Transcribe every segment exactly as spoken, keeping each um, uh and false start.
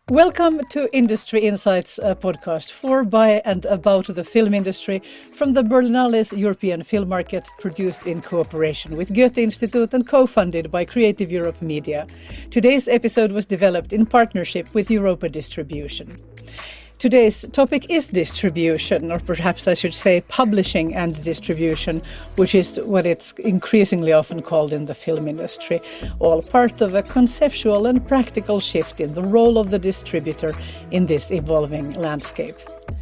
Welcome to Industry Insights, a podcast for, by and about the film industry from the Berlinale's European film market, produced in cooperation with Goethe Institute and co-funded by Creative Europe Media. Today's episode was developed in partnership with Europa Distribution. Today's topic is distribution, or perhaps I should say publishing and distribution, which is what it's increasingly often called in the film industry, all part of a conceptual and practical shift in the role of the distributor in this evolving landscape.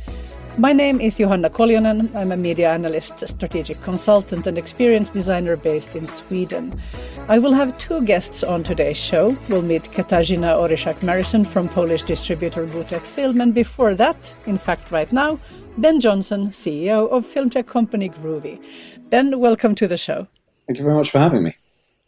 My name is Johanna Koljonen. I'm a media analyst, strategic consultant and experience designer based in Sweden. I will have two guests on today's show. We'll meet Katarzyna Oryszak-Marison from Polish distributor Butek Film, and before that, in fact right now, Ben Johnson, C E O of film tech company Groovy. Ben, welcome to the show. Thank you very much for having me.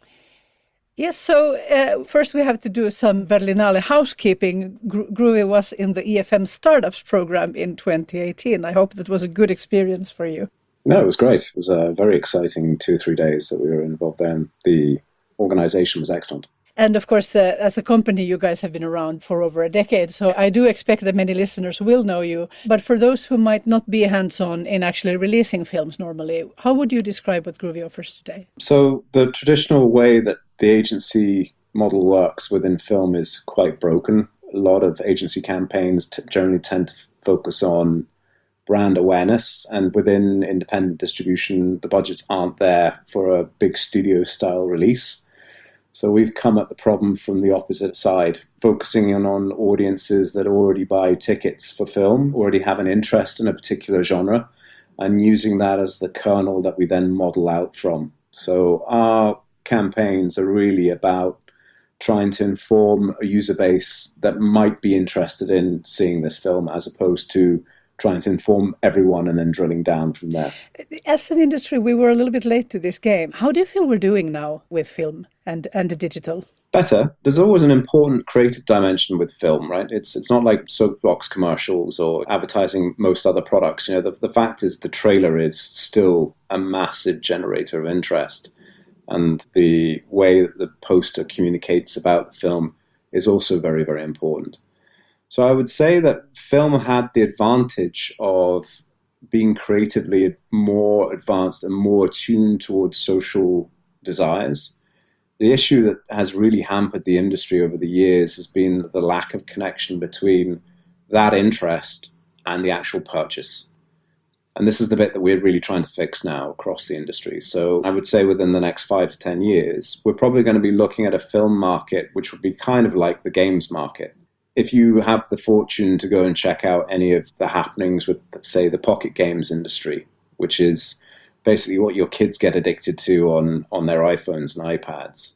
Yes, so uh, first we have to do some Berlinale housekeeping. Gro- Groovy was in the E F M Startups program in twenty eighteen. I hope that was a good experience for you. No, it was great. It was a very exciting two or three days that we were involved in. The organization was excellent. And of course, uh, as a company, you guys have been around for over a decade, so I do expect that many listeners will know you. But for those who might not be hands-on in actually releasing films normally, how would you describe what Groovy offers today? So the traditional way that the agency model works within film is quite broken. A lot of agency campaigns t- generally tend to f- focus on brand awareness, and within independent distribution, the budgets aren't there for a big studio-style release. So we've come at the problem from the opposite side, focusing in on audiences that already buy tickets for film, already have an interest in a particular genre, and using that as the kernel that we then model out from. So our campaigns are really about trying to inform a user base that might be interested in seeing this film, as opposed to trying to inform everyone and then drilling down from there. As an industry, we were a little bit late to this game. How do you feel we're doing now with film and, and digital? Better. There's always an important creative dimension with film, right? It's it's not like soapbox commercials or advertising most other products. You know, the, the fact is the trailer is still a massive generator of interest. And the way that the poster communicates about the film is also very, very important. So I would say that film had the advantage of being creatively more advanced and more attuned towards social desires. The issue that has really hampered the industry over the years has been the lack of connection between that interest and the actual purchase. And this is the bit that we're really trying to fix now across the industry. So I would say within the next five to ten years, we're probably going to be looking at a film market which would be kind of like the games market. If you have the fortune to go and check out any of the happenings with, say, the pocket games industry, which is basically what your kids get addicted to on, on their iPhones and iPads.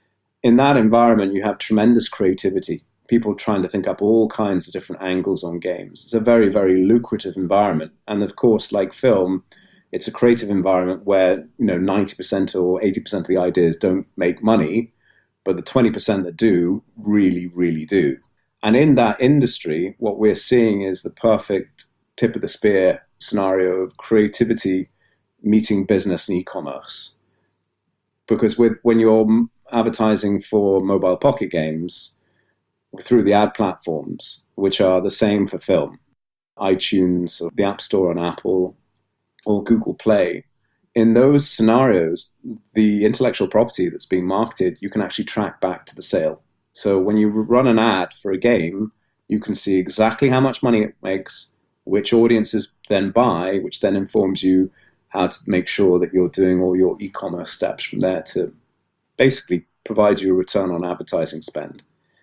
In that environment, you have tremendous creativity. People trying to think up all kinds of different angles on games. It's a very, very lucrative environment. And of course, like film, it's a creative environment where, you know, ninety percent or eighty percent of the ideas don't make money, but the twenty percent that do really, really do. And in that industry, what we're seeing is the perfect tip of the spear scenario of creativity meeting business and e-commerce. Because with when you're advertising for mobile pocket games through the ad platforms, which are the same for film, iTunes, or the App Store on Apple, or Google Play, in those scenarios, the intellectual property that's being marketed, you can actually track back to the sale. So when you run an ad for a game, you can see exactly how much money it makes, which audiences then buy, which then informs you how to make sure that you're doing all your e-commerce steps from there to basically provide you a return on advertising spend.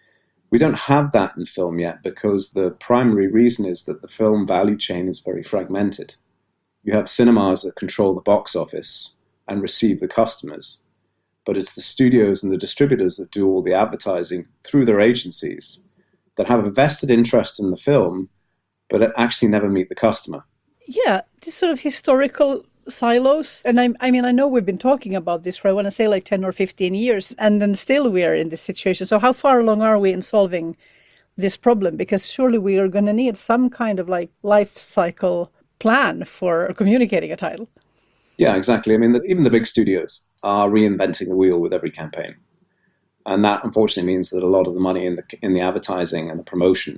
We don't have that in film yet because the primary reason is that the film value chain is very fragmented. You have cinemas that control the box office and receive the customers. But it's the studios and the distributors that do all the advertising through their agencies that have a vested interest in the film, but actually never meet the customer. Yeah, this sort of historical silos. And I, I mean, I know we've been talking about this for, I want to say, like ten or fifteen years, and then still we are in this situation. So how far along are we in solving this problem? Because surely we are going to need some kind of like life cycle plan for communicating a title. Yeah, exactly. I mean, the, even the big studios are reinventing the wheel with every campaign. And that unfortunately means that a lot of the money in the in the advertising and the promotion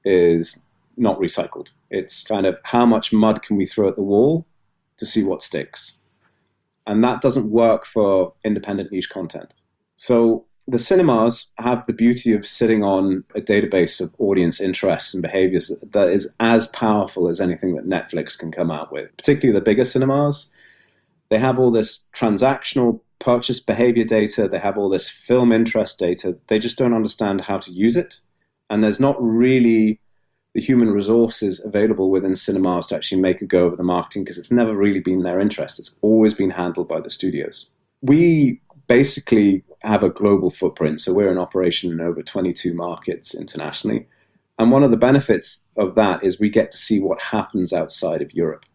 is not recycled. It's kind of how much mud can we throw at the wall to see what sticks. And that doesn't work for independent niche content. So the cinemas have the beauty of sitting on a database of audience interests and behaviors that is as powerful as anything that Netflix can come out with. Particularly the bigger cinemas, they have all this transactional purchase behavior data, they have all this film interest data, they just don't understand how to use it. And there's not really the human resources available within cinemas to actually make a go of the marketing because it's never really been their interest. It's always been handled by the studios. We basically have a global footprint, so we're in operation in over twenty-two markets internationally. And one of the benefits of that is we get to see what happens outside of Europe.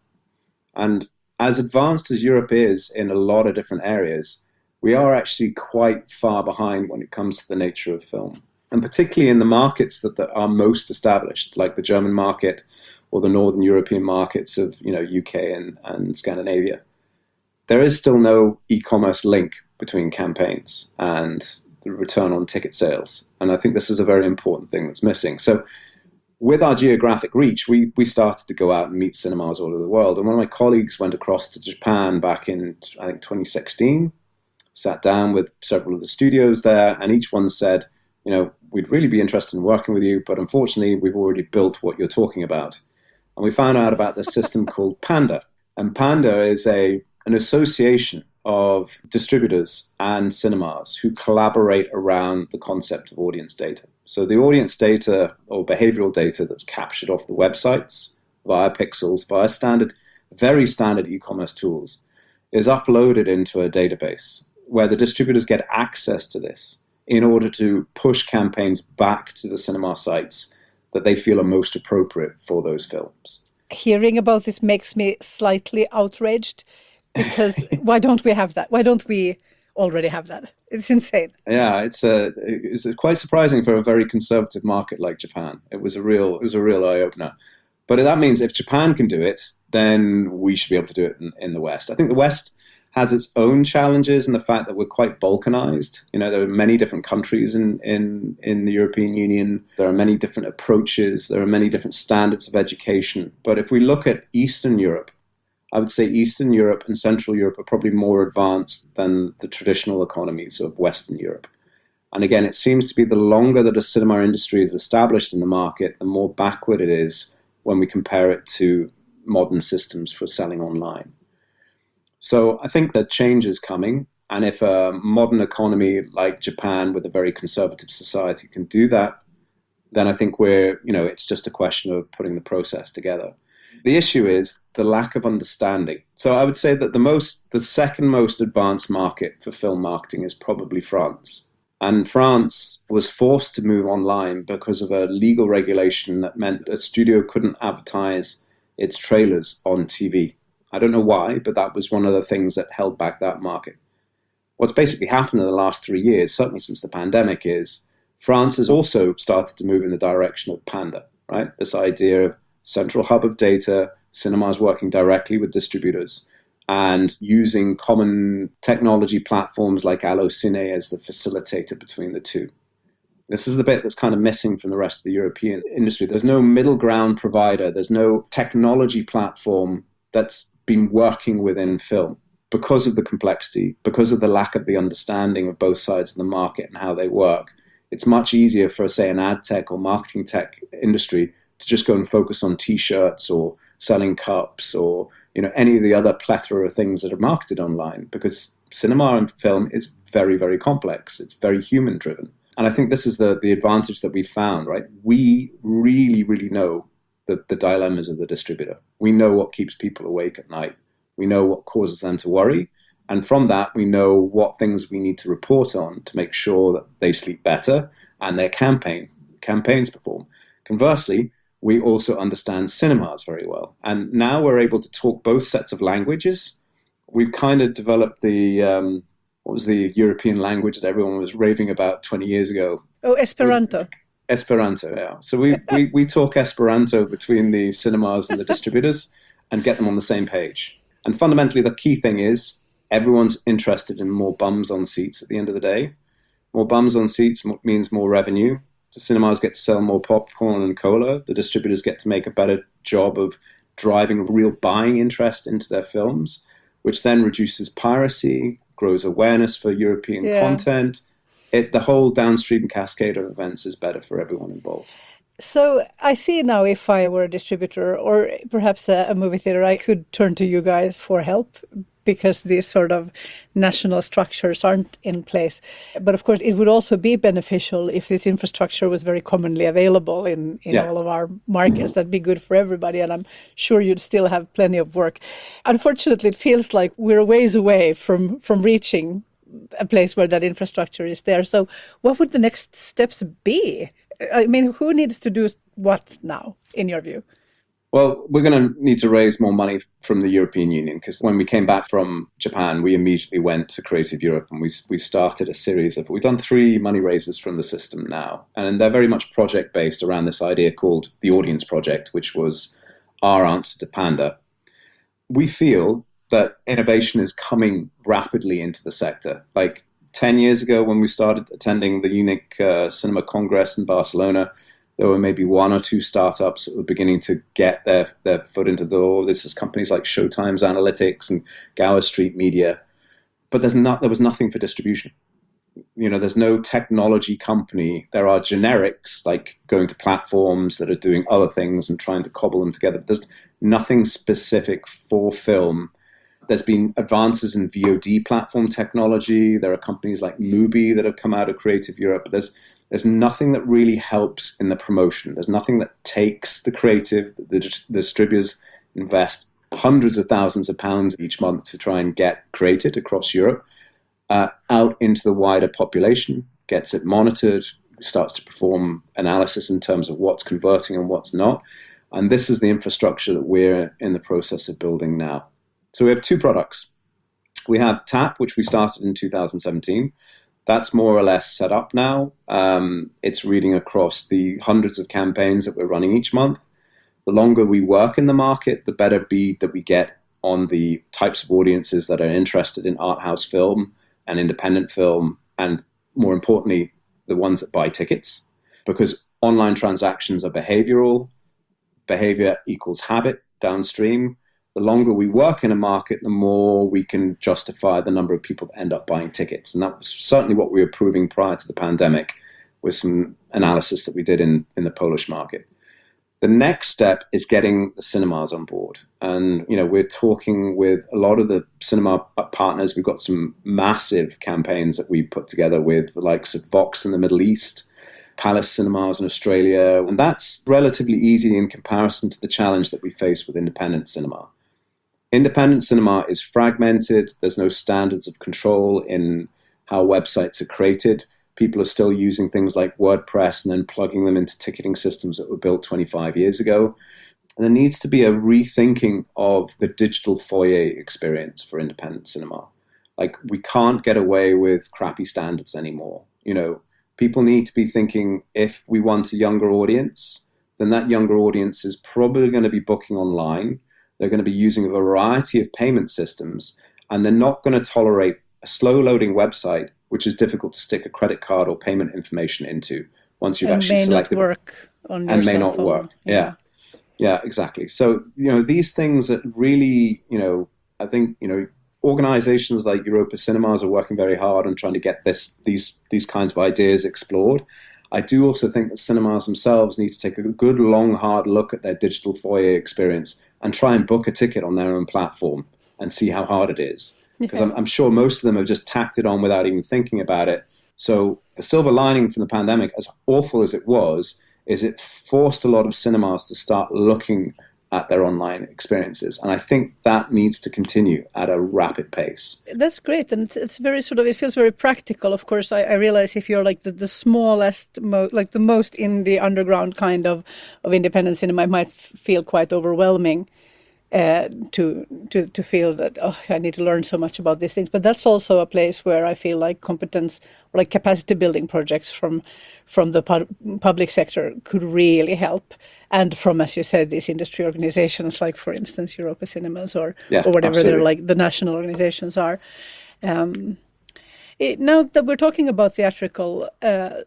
And as advanced as Europe is in a lot of different areas, we are actually quite far behind when it comes to the nature of film. And particularly in the markets that, that are most established, like the German market or the Northern European markets of you know U K and, and Scandinavia, there is still no e-commerce link between campaigns and the return on ticket sales. And I think this is a very important thing that's missing. So with our geographic reach, we, we started to go out and meet cinemas all over the world. And one of my colleagues went across to Japan back in, I think, twenty sixteen, sat down with several of the studios there, and each one said, you know, we'd really be interested in working with you, but unfortunately, we've already built what you're talking about. And we found out about this system called Panda. And Panda is a an association of distributors and cinemas who collaborate around the concept of audience data. So the audience data or behavioral data that's captured off the websites via pixels, via standard, very standard e-commerce tools, is uploaded into a database where the distributors get access to this in order to push campaigns back to the cinema sites that they feel are most appropriate for those films. Hearing about this makes me slightly outraged, because why don't we have that? Why don't we already have that? It's insane. Yeah, it's a, it's a quite surprising for a very conservative market like Japan. It was a real it was a real eye-opener. But that means if Japan can do it, then we should be able to do it in, in the West. I think the West has its own challenges in the fact that we're quite balkanized. You know, there are many different countries in, in, in the European Union. There are many different approaches. There are many different standards of education. But if we look at Eastern Europe, I would say Eastern Europe and Central Europe are probably more advanced than the traditional economies of Western Europe. And again, it seems to be the longer that a cinema industry is established in the market, the more backward it is when we compare it to modern systems for selling online. So I think that change is coming. And if a modern economy like Japan with a very conservative society can do that, then I think we're, you know, it's just a question of putting the process together. The issue is the lack of understanding. So I would say that the most, the second most advanced market for film marketing is probably France. And France was forced to move online because of a legal regulation that meant a studio couldn't advertise its trailers on T V. I don't know why, but that was one of the things that held back that market. What's basically happened in the last three years, certainly since the pandemic, is France has also started to move in the direction of Panda, right? This idea of central hub of data, cinemas working directly with distributors, and using common technology platforms like Allocine as the facilitator between the two. This is the bit that's kind of missing from the rest of the European industry. There's no middle ground provider. There's no technology platform that's been working within film because of the complexity, because of the lack of the understanding of both sides of the market and how they work. It's much easier for, say, an ad tech or marketing tech industry to just go and focus on T-shirts or selling cups or, you know, any of the other plethora of things that are marketed online, because cinema and film is very, very complex. It's very human driven. And I think this is the, the advantage that we found, right? We really, really know the, the dilemmas of the distributor. We know what keeps people awake at night. We know what causes them to worry. And from that, we know what things we need to report on to make sure that they sleep better and their campaign campaigns perform. Conversely, we also understand cinemas very well. And now we're able to talk both sets of languages. We've kind of developed the, um, what was the European language that everyone was raving about twenty years ago? Oh, Esperanto. Esperanto, yeah. So we, we, we talk Esperanto between the cinemas and the distributors and get them on the same page. And fundamentally, the key thing is everyone's interested in more bums on seats at the end of the day. More bums on seats means more revenue. The cinemas get to sell more popcorn and cola. The distributors get to make a better job of driving real buying interest into their films, which then reduces piracy, grows awareness for European yeah. content. It, the whole downstream cascade of events is better for everyone involved. So I see now, if I were a distributor or perhaps a, a movie theater, I could turn to you guys for help because these sort of national structures aren't in place. But of course, it would also be beneficial if this infrastructure was very commonly available in, in yeah. all of our markets. That'd be good for everybody, and I'm sure you'd still have plenty of work. Unfortunately, it feels like we're a ways away from, from reaching a place where that infrastructure is there. So what would the next steps be? I mean, who needs to do what now, in your view? Well, we're going to need to raise more money from the European Union, because when we came back from Japan, we immediately went to Creative Europe and we we started a series of, we've done three money raises from the system now. And they're very much project-based around this idea called the Audience Project, which was our answer to Panda. We feel that innovation is coming rapidly into the sector. Like ten years ago when we started attending the Unique uh, Cinema Congress in Barcelona, there were maybe one or two startups that were beginning to get their, their foot into the door. This is companies like Showtime's Analytics and Gower Street Media. But there's not, there was nothing for distribution. You know, there's no technology company. There are generics like going to platforms that are doing other things and trying to cobble them together. But there's nothing specific for film. There's been advances in V O D platform technology. There are companies like Mubi that have come out of Creative Europe. There's There's nothing that really helps in the promotion. There's nothing that takes the creative. The, the distributors invest hundreds of thousands of pounds each month to try and get created across Europe uh, out into the wider population, gets it monitored, starts to perform analysis in terms of what's converting and what's not. And this is the infrastructure that we're in the process of building now. So we have two products. We have TAP, which we started in two thousand seventeen. That's more or less set up now. Um, it's reading across the hundreds of campaigns that we're running each month. The longer we work in the market, the better bead that we get on the types of audiences that are interested in art house film and independent film, and more importantly, the ones that buy tickets. Because online transactions are behavioral. Behavior equals habit downstream. The longer we work in a market, the more we can justify the number of people that end up buying tickets. And that was certainly what we were proving prior to the pandemic with some analysis that we did in, in the Polish market. The next step is getting the cinemas on board. And, you know, we're talking with a lot of the cinema partners. We've got some massive campaigns that we put together with the likes of Vox in the Middle East, Palace Cinemas in Australia. And that's relatively easy in comparison to the challenge that we face with independent cinema. Independent cinema is fragmented. There's no standards of control in how websites are created. People are still using things like WordPress and then plugging them into ticketing systems that were built twenty-five years ago. And there needs to be a rethinking of the digital foyer experience for independent cinema. Like, we can't get away with crappy standards anymore. You know, people need to be thinking, if we want a younger audience, then that younger audience is probably going to be booking online. They're going to be using a variety of payment systems, and they're not going to tolerate a slow-loading website, which is difficult to stick a credit card or payment information into once you've and actually may selected not work on your and may cell not phone. work. Yeah. yeah, yeah, exactly. So, you know, these things that really, you know, I think, you know, organizations like Europa Cinemas are working very hard on trying to get this these these kinds of ideas explored. I do also think that cinemas themselves need to take a good, long, hard look at their digital foyer experience and try and book a ticket on their own platform and see how hard it is. Because I'm, I'm sure most of them have just tacked it on without even thinking about it. So the silver lining from the pandemic, as awful as it was, is it forced a lot of cinemas to start looking at their online experiences. And I think that needs to continue at a rapid pace. That's great. And it's very sort of, it feels very practical. Of course, I, I realize if you're like the, the smallest, mo- like the most in the underground kind of, of independent cinema, it might f- feel quite overwhelming uh, to, to, to feel that, oh, I need to learn so much about these things. But that's also a place where I feel like competence or like capacity building projects from, from the pu- public sector could really help. And from, as you said, these industry organizations, like, for instance, Europa Cinemas or, yeah, or whatever absolutely. they're like, the national organizations are. Um, It, now that we're talking about theatrical, uh,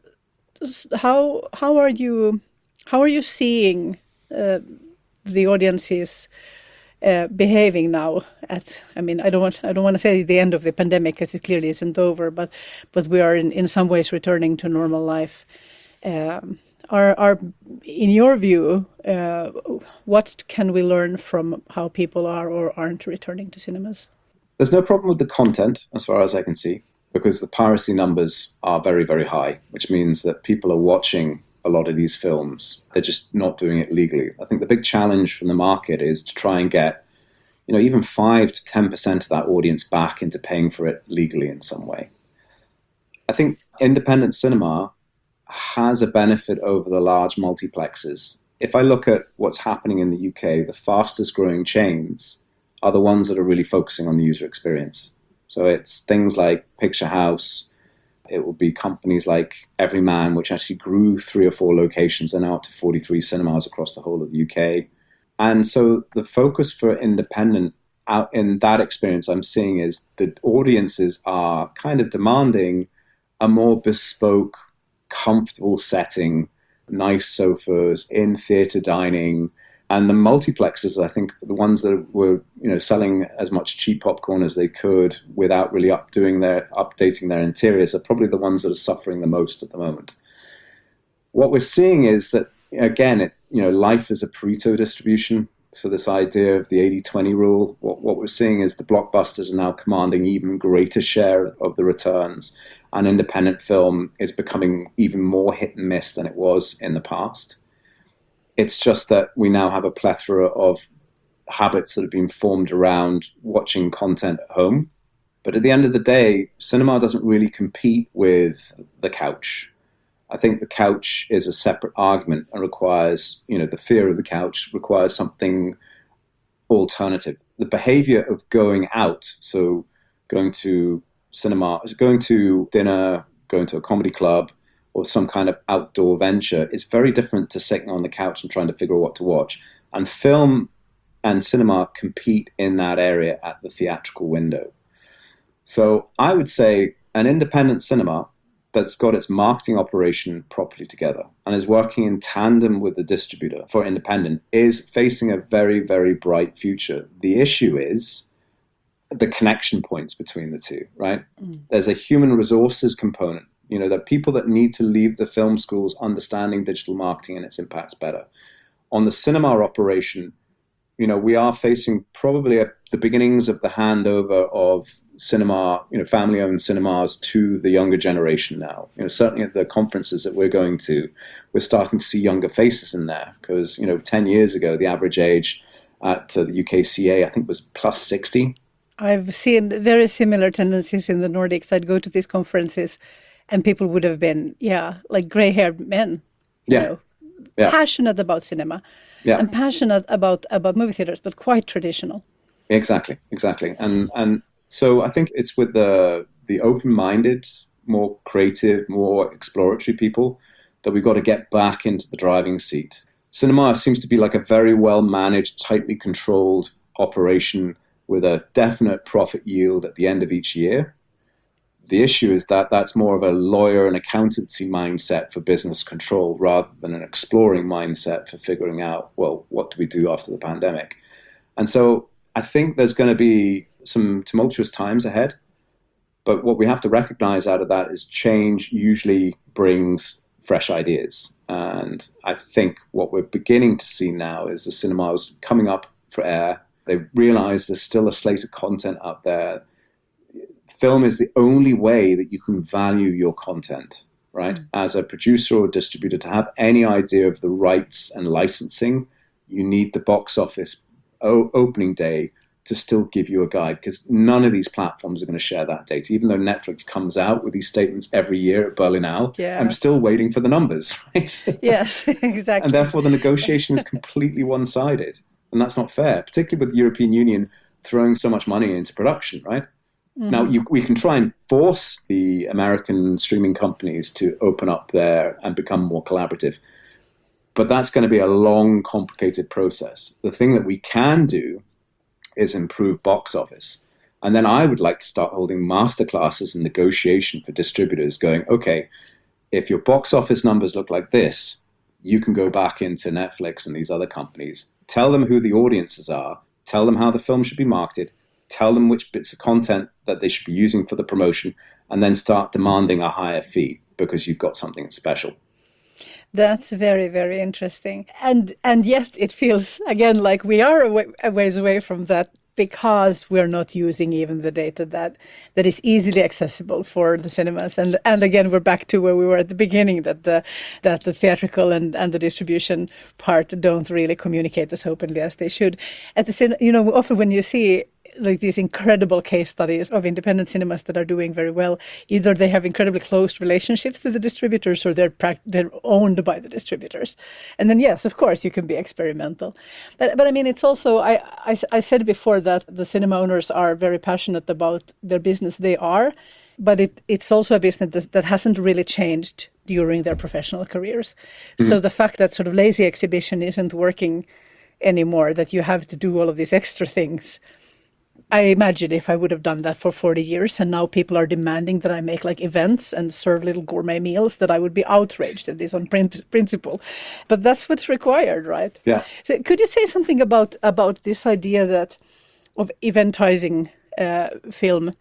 how how are you how are you seeing uh, the audiences uh, behaving now? At I mean, I don't want I don't want to say the end of the pandemic, because it clearly isn't over, but but we are in, in some ways returning to normal life. Um, are are in your view, uh, what can we learn from how people are or aren't returning to cinemas? There's no problem with the content, as far as I can see, because the piracy numbers are very, very high, which means that people are watching a lot of these films. They're just not doing it legally. I think the big challenge from the market is to try and get, you know, even five to ten percent of that audience back into paying for it legally in some way. I think independent cinema has a benefit over the large multiplexes. If I look at what's happening in the U K, the fastest growing chains are the ones that are really focusing on the user experience. So it's things like Picture House. It will be companies like Everyman, which actually grew three or four locations and now up to forty-three cinemas across the whole of the U K. And so the focus for independent out in that experience I'm seeing is that audiences are kind of demanding a more bespoke, comfortable setting, nice sofas, in theatre dining. And the multiplexes, I think, the ones that were, you know, selling as much cheap popcorn as they could without really updoing their, updating their interiors, are probably the ones that are suffering the most at the moment. What we're seeing is that, again, it, you know, life is a Pareto distribution. So this idea of the eighty twenty rule, what, what we're seeing is the blockbusters are now commanding even greater share of the returns, and independent film is becoming even more hit and miss than it was in the past. It's just that we now have a plethora of habits that have been formed around watching content at home. But at the end of the day, cinema doesn't really compete with the couch. I think the couch is a separate argument and requires, you know, the fear of the couch requires something alternative. The behavior of going out, so going to cinema, going to dinner, going to a comedy club, or some kind of outdoor venture, is very different to sitting on the couch and trying to figure out what to watch. And film and cinema compete in that area at the theatrical window. So I would say an independent cinema that's got its marketing operation properly together and is working in tandem with the distributor for independent is facing a very, very bright future. The issue is the connection points between the two, right? Mm. There's a human resources component. You know, that people that need to leave the film schools understanding digital marketing and its impacts better. On the cinema operation, you know, we are facing probably a, the beginnings of the handover of cinema, you know, family-owned cinemas to the younger generation now. You know, certainly at the conferences that we're going to, we're starting to see younger faces in there because, you know, ten years ago, the average age at uh, the U K C A, I think, was plus sixty. I've seen very similar tendencies in the Nordics. I'd go to these conferences and people would have been, yeah, like gray-haired men, you yeah. know, yeah. passionate about cinema yeah. and passionate about, about movie theaters, but quite traditional. Exactly, exactly. And and so I think it's with the the open-minded, more creative, more exploratory people that we've got to get back into the driving seat. Cinema seems to be like a very well-managed, tightly controlled operation with a definite profit yield at the end of each year. The issue is that that's more of a lawyer and accountancy mindset for business control rather than an exploring mindset for figuring out, well, what do we do after the pandemic? And so I think there's going to be some tumultuous times ahead. But what we have to recognize out of that is change usually brings fresh ideas. And I think what we're beginning to see now is the cinemas coming up for air. They realize there's still a slate of content out there. Film is the only way that you can value your content, right? Mm. As a producer or distributor, to have any idea of the rights and licensing, you need the box office o- opening day to still give you a guide, because none of these platforms are going to share that data. Even though Netflix comes out with these statements every year at Berlinale, yeah. I'm still waiting for the numbers, right? Yes, exactly. And therefore the negotiation is completely one-sided. And that's not fair, particularly with the European Union throwing so much money into production, right? Mm-hmm. Now, you, we can try and force the American streaming companies to open up there and become more collaborative. But that's going to be a long, complicated process. The thing that we can do is improve box office. And then I would like to start holding masterclasses and negotiation for distributors going, okay, if your box office numbers look like this, you can go back into Netflix and these other companies, tell them who the audiences are, tell them how the film should be marketed, tell them which bits of content that they should be using for the promotion, and then start demanding a higher fee because you've got something special. That's very, very interesting. And and yet it feels, again, like we are a, way, a ways away from that because we're not using even the data that, that is easily accessible for the cinemas. And and again, we're back to where we were at the beginning, that the that the theatrical and, and the distribution part don't really communicate as openly as they should. At the same, you know, often when you see like these incredible case studies of independent cinemas that are doing very well, either they have incredibly close relationships to the distributors or they're pra- they're owned by the distributors. And then, yes, of course, you can be experimental. But, but I mean, it's also, I, I, I said before that the cinema owners are very passionate about their business. They are, but it, it's also a business that, that hasn't really changed during their professional careers. Mm-hmm. So the fact that sort of lazy exhibition isn't working anymore, that you have to do all of these extra things, I imagine if I would have done that for forty years and now people are demanding that I make like events and serve little gourmet meals, that I would be outraged at this on print, principle. But that's what's required, right? Yeah. So could you say something about, about this idea that of eventizing uh, film?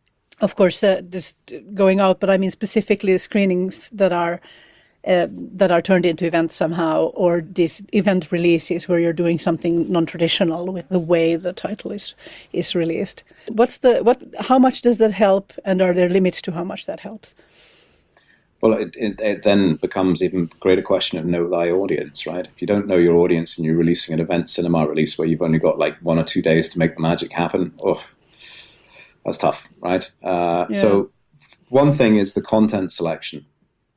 Of course, uh, just going out, but I mean specifically screenings that are Uh, that are turned into events somehow, or these event releases where you're doing something non-traditional with the way the title is is released. What's the what? How much does that help, and are there limits to how much that helps? Well, it, it, it then becomes even greater question of know thy audience, right? If you don't know your audience and you're releasing an event cinema release where you've only got like one or two days to make the magic happen, oh, that's tough, right? Uh, yeah. So one thing is the content selection,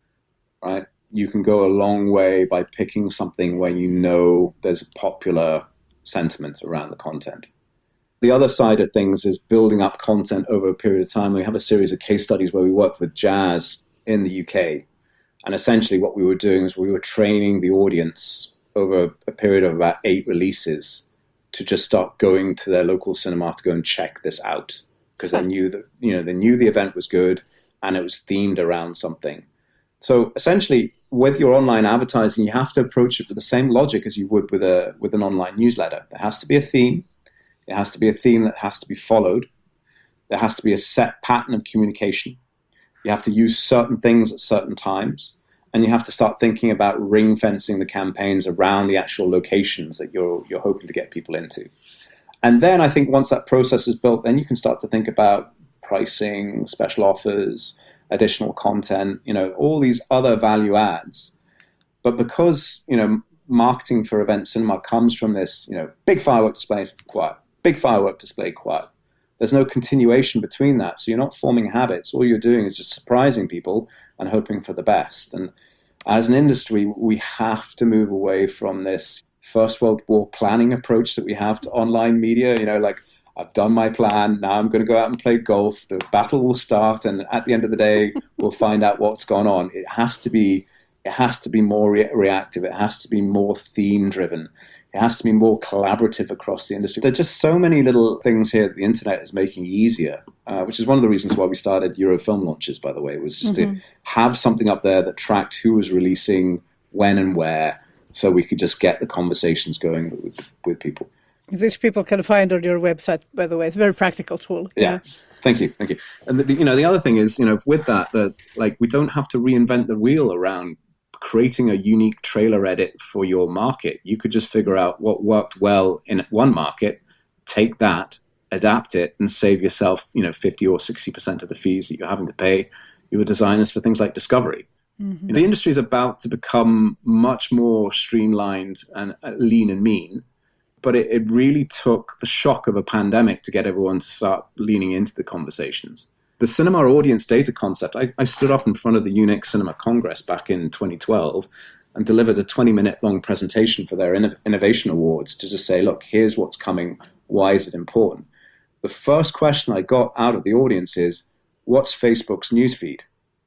right? You can go a long way by picking something where you know there's a popular sentiment around the content. The other side of things is building up content over a period of time. We have a series of case studies where we worked with Jazz in the U K. And essentially what we were doing is we were training the audience over a period of about eight releases to just start going to their local cinema to go and check this out. Because they knew that, you know, they knew the event was good and it was themed around something. So essentially, with your online advertising, you have to approach it with the same logic as you would with a with an online newsletter. There has to be a theme. It has to be a theme that has to be followed. There has to be a set pattern of communication. You have to use certain things at certain times. And you have to start thinking about ring fencing the campaigns around the actual locations that you're you're hoping to get people into. And then I think once that process is built, then you can start to think about pricing, special offers, additional content, you know, all these other value adds. But because, you know, marketing for event cinema comes from this, you know, big firework display, quiet, big firework display, quiet. There's no continuation between that. So you're not forming habits. All you're doing is just surprising people and hoping for the best. And as an industry, we have to move away from this First World War planning approach that we have to online media, you know, like, I've done my plan. Now I'm going to go out and play golf. The battle will start, and at the end of the day, we'll find out what's gone on. It has to be, it has to be more re- reactive. It has to be more theme-driven. It has to be more collaborative across the industry. There are just so many little things here that the internet is making easier, uh, which is one of the reasons why we started Eurofilm Launches, by the way, was just mm-hmm. to have something up there that tracked who was releasing, when and where, so we could just get the conversations going with, with people. Which people can find on your website, by the way. It's a very practical tool. Yeah. yeah. Thank you. Thank you. And, the, you know, the other thing is, you know, with that, that, like, we don't have to reinvent the wheel around creating a unique trailer edit for your market. You could just figure out what worked well in one market, take that, adapt it, and save yourself, you know, fifty or sixty percent of the fees that you're having to pay your designers for things like discovery. Mm-hmm. The industry is about to become much more streamlined and lean and mean. But it, it really took the shock of a pandemic to get everyone to start leaning into the conversations. The cinema audience data concept, I, I stood up in front of the Unix Cinema Congress back in twenty twelve and delivered a twenty-minute long presentation for their Inno- Innovation Awards to just say, look, here's what's coming. Why is it important? The first question I got out of the audience is, what's Facebook's newsfeed?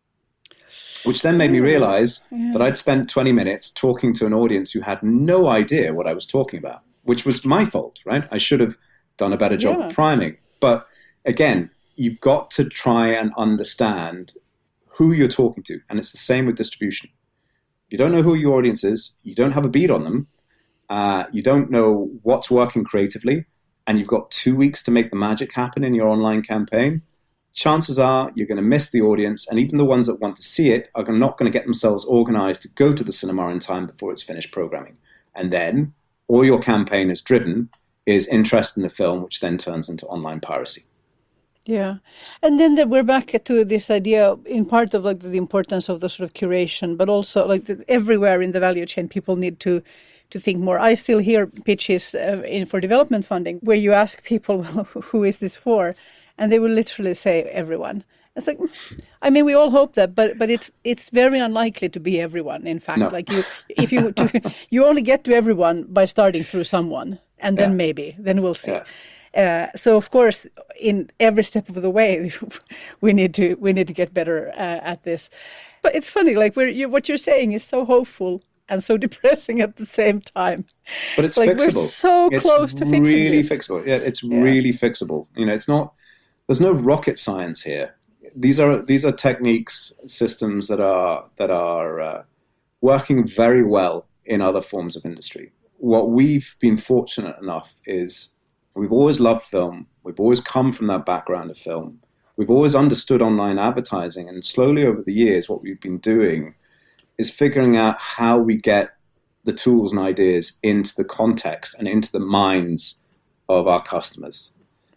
Which then made me realize yeah. that I'd spent twenty minutes talking to an audience who had no idea what I was talking about, which was my fault, right? I should have done a better job yeah. of priming. But again, you've got to try and understand who you're talking to. And it's the same with distribution. You don't know who your audience is. You don't have a beat on them. Uh, you don't know what's working creatively. And you've got two weeks to make the magic happen in your online campaign. Chances are you're going to miss the audience. And even the ones that want to see it are not going to get themselves organized to go to the cinema in time before it's finished programming. And then all your campaign is driven is interest in the film, which then turns into online piracy. Yeah. And then the, we're back to this idea in part of like the importance of the sort of curation, but also like the, everywhere in the value chain, people need to to think more. I still hear pitches uh, in for development funding where you ask people, who is this for? And they will literally say everyone. It's like, I mean, we all hope that, but but it's it's very unlikely to be everyone. In fact, no. like you, if you to, you only get to everyone by starting through someone, and then yeah. maybe then we'll see. Yeah. Uh, so of course, in every step of the way, we need to we need to get better uh, at this. But it's funny, like we're, you, what you're saying is so hopeful and so depressing at the same time. But it's like fixable. We're so it's close to fixing really this. fixable. Yeah, it's yeah. really fixable. You know, it's not. There's no rocket science here. These are these are techniques, systems that are that are uh, working very well in other forms of industry. What we've been fortunate enough is we've always loved film. We've always come from that background of film. We've always understood online advertising, and slowly over the years, what we've been doing is figuring out how we get the tools and ideas into the context and into the minds of our customers.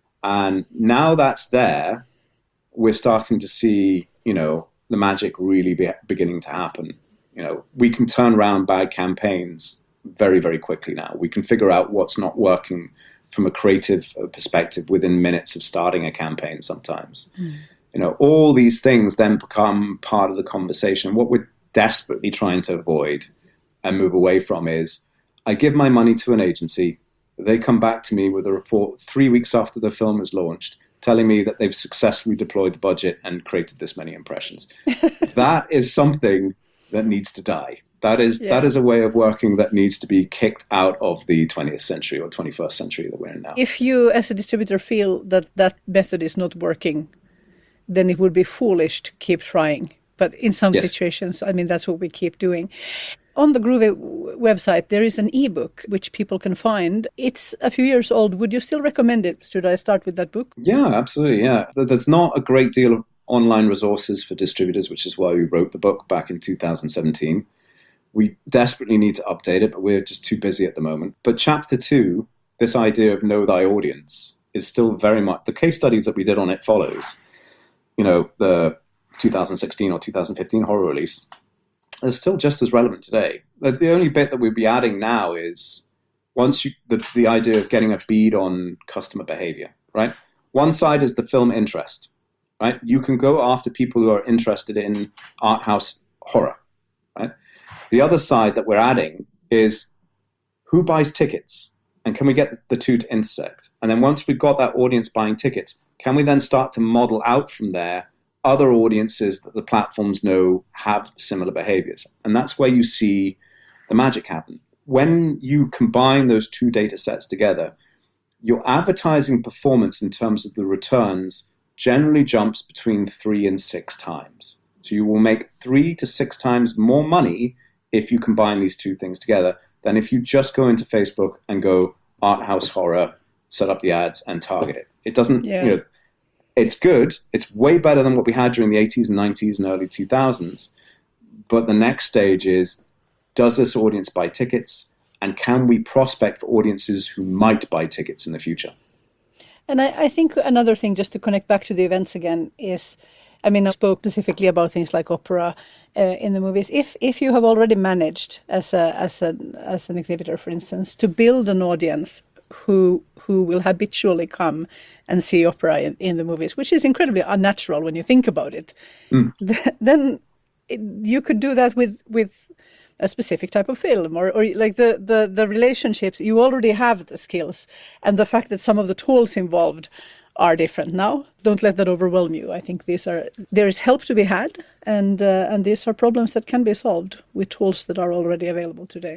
And now that's there, we're starting to see, you know, the magic really be beginning to happen. You know, we can turn around bad campaigns very, very quickly now. We can figure out what's not working from a creative perspective within minutes of starting a campaign sometimes. Mm. You know, all these things then become part of the conversation. What we're desperately trying to avoid and move away from is, I give my money to an agency, they come back to me with a report three weeks after the film is launched, telling me that they've successfully deployed the budget and created this many impressions. That is something that needs to die. That is yeah. that is a way of working that needs to be kicked out of the twentieth century or twenty-first century that we're in now. If you, as a distributor, feel that that method is not working, then it would be foolish to keep trying. But in some yes. situations, I mean, that's what we keep doing. On the Groovy website, there is an ebook which people can find. It's a few years old. Would you still recommend it? Should I start with that book? Yeah, absolutely. Yeah, there's not a great deal of online resources for distributors, which is why we wrote the book back in two thousand seventeen. We desperately need to update it, but we're just too busy at the moment. But chapter two, this idea of know thy audience, is still very much, the case studies that we did on it follows. You know, the two thousand sixteen or two thousand fifteen horror release, they're still just as relevant today. The only bit that we'd be adding now is once you, the, the idea of getting a bead on customer behavior, right? One side is the film interest, right? You can go after people who are interested in art house horror, right? The other side that we're adding is who buys tickets, and can we get the two to intersect? And then once we've got that audience buying tickets, can we then start to model out from there other audiences that the platforms know have similar behaviors? And that's where you see the magic happen. When you combine those two data sets together, your advertising performance in terms of the returns generally jumps between three and six times. So you will make three to six times more money if you combine these two things together than if you just go into Facebook and go art house horror, set up the ads and target it. It doesn't, yeah. you know, it's good. It's way better than what we had during the eighties and nineties and early two thousands. But the next stage is, does this audience buy tickets? And can we prospect for audiences who might buy tickets in the future? And I, I think another thing, just to connect back to the events again, is, I mean, I spoke specifically about things like opera uh, in the movies. If if you have already managed as a as a as an exhibitor, for instance, to build an audience who who will habitually come and see opera in, in the movies, which is incredibly unnatural when you think about it, mm. th- then it, you could do that with with a specific type of film, or, or like the, the the relationships. You already have the skills, and the fact that some of the tools involved are different now. Don't let that overwhelm you. I think these are there is help to be had, and uh, and these are problems that can be solved with tools that are already available today.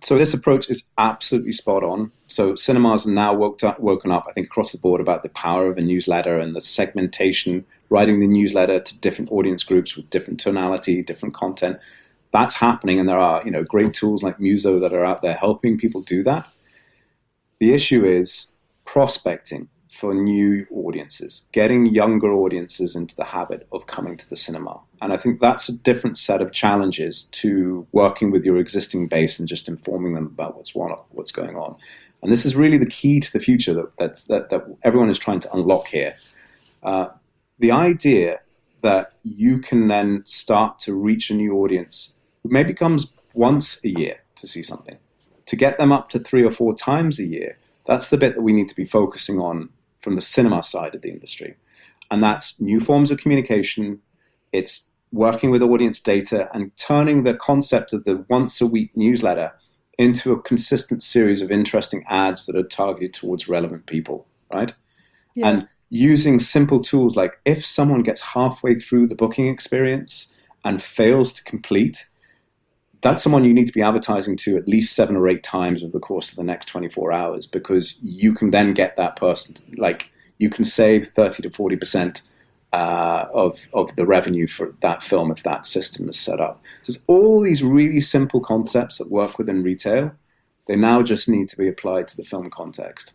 So this approach is absolutely spot on. So cinemas are now woke up, woken up, I think, across the board about the power of a newsletter and the segmentation, writing the newsletter to different audience groups with different tonality, different content. That's happening, and there are, you know, great tools like Muso that are out there helping people do that. The issue is prospecting for new audiences, getting younger audiences into the habit of coming to the cinema. And I think that's a different set of challenges to working with your existing base and just informing them about what's what's going on. And this is really the key to the future that that's, that, that everyone is trying to unlock here. Uh, the idea that you can then start to reach a new audience who maybe comes once a year to see something, to get them up to three or four times a year, that's the bit that we need to be focusing on from the cinema side of the industry. And that's new forms of communication. It's working with audience data and turning the concept of the once a week newsletter into a consistent series of interesting ads that are targeted towards relevant people, right? Yeah. And using simple tools like if someone gets halfway through the booking experience and fails to complete, that's someone you need to be advertising to at least seven or eight times over the course of the next twenty-four hours, because you can then get that person, like you can save thirty to forty percent uh, of, of the revenue for that film if that system is set up. So there's all these really simple concepts that work within retail. They now just need to be applied to the film context.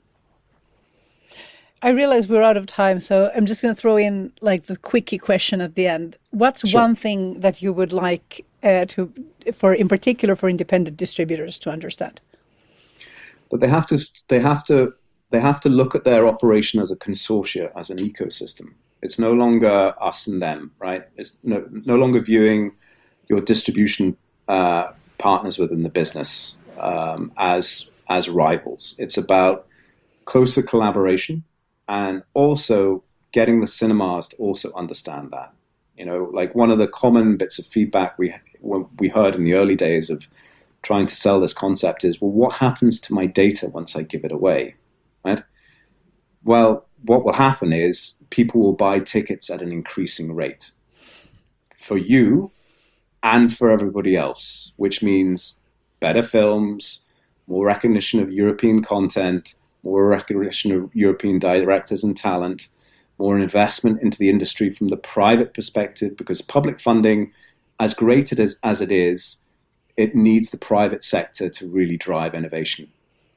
I realize we're out of time, so I'm just going to throw in like the quickie question at the end. What's Sure. one thing that you would like uh, to, for in particular, for independent distributors to understand? But they have to, they have to, they have to look at their operation as a consortia, as an ecosystem. It's no longer us and them, right? It's no, no longer viewing your distribution uh, partners within the business um, as as rivals. It's about closer collaboration. And also getting the cinemas to also understand that. You know, like one of the common bits of feedback we we heard in the early days of trying to sell this concept is, well, what happens to my data once I give it away, right? Well, what will happen is people will buy tickets at an increasing rate for you and for everybody else, which means better films, more recognition of European content, more recognition of European directors and talent, more investment into the industry from the private perspective, because public funding, as great it is, as it is, it needs the private sector to really drive innovation.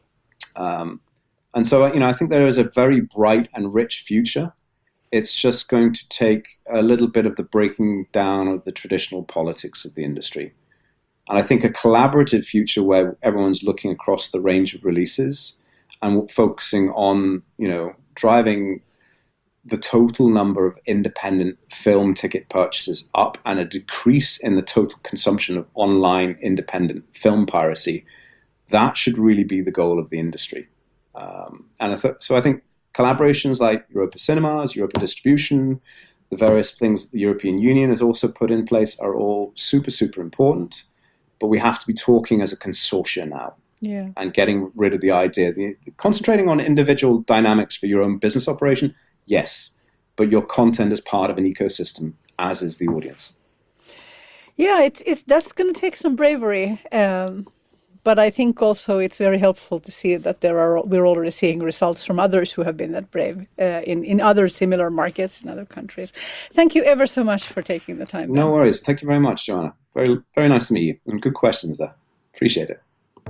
Um, and so, you know, I think there is a very bright and rich future. It's just going to take a little bit of the breaking down of the traditional politics of the industry. And I think a collaborative future where everyone's looking across the range of releases and focusing on, you know, driving the total number of independent film ticket purchases up and a decrease in the total consumption of online independent film piracy, that should really be the goal of the industry. Um, and I th- so I think collaborations like Europa Cinemas, Europa Distribution, the various things that the European Union has also put in place are all super, super important. But we have to be talking as a consortia now. Yeah. And getting rid of the idea, the, concentrating on individual dynamics for your own business operation, yes, but your content is part of an ecosystem, as is the audience. Yeah, it's it's that's going to take some bravery, um, but I think also it's very helpful to see that there are we're already seeing results from others who have been that brave uh, in in other similar markets in other countries. Thank you ever so much for taking the time. No worries. Thank you very much, Joanna. Very very nice to meet you, and good questions there. Appreciate it.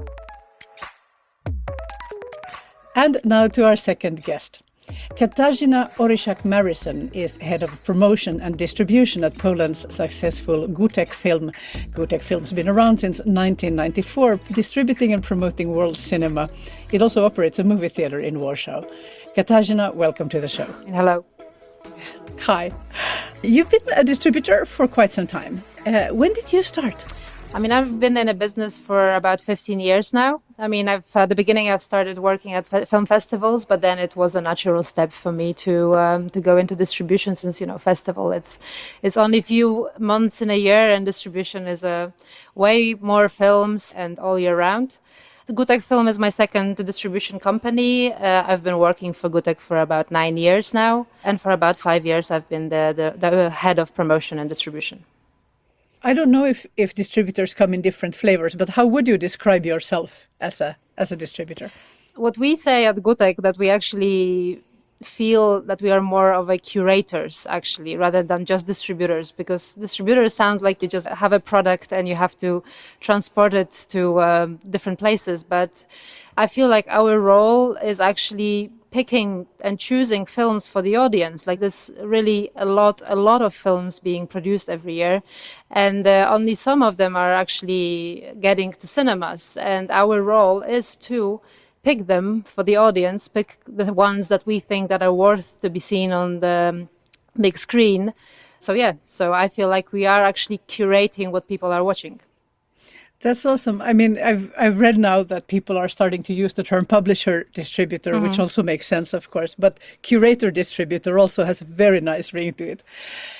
And now to our second guest. Katarzyna Orysiak-Marison is head of promotion and distribution at Poland's successful Gutek Film. Gutek Film's been around since nineteen ninety-four, distributing and promoting world cinema. It also operates a movie theater in Warsaw. Katarzyna, welcome to the show. Hello. Hi. You've been a distributor for quite some time. Uh, when did you start? I mean, I've been in a business for about fifteen years now. I mean, I've at the beginning I've started working at f- film festivals, but then it was a natural step for me to um, to go into distribution, since, you know, festival it's it's only a few months in a year, and distribution is a way more films and all year round. Gutek Film is my second distribution company. Uh, I've been working for Gutek for about nine years now, and for about five years I've been the, the, the head of promotion and distribution. I don't know if, if distributors come in different flavors, but how would you describe yourself as a as a distributor? What we say at Gotek, that we actually feel that we are more of a curators, actually, rather than just distributors, because distributors sounds like you just have a product and you have to transport it to um, different places. But I feel like our role is actually picking and choosing films for the audience. Like there's really a lot, a lot of films being produced every year, and uh, only some of them are actually getting to cinemas. And our role is to pick them for the audience, pick the ones that we think that are worth to be seen on the big screen. So yeah, so I feel like we are actually curating what people are watching. That's awesome. I mean, I've I've read now that people are starting to use the term publisher distributor, mm-hmm. which also makes sense, of course. But curator distributor also has a very nice ring to it.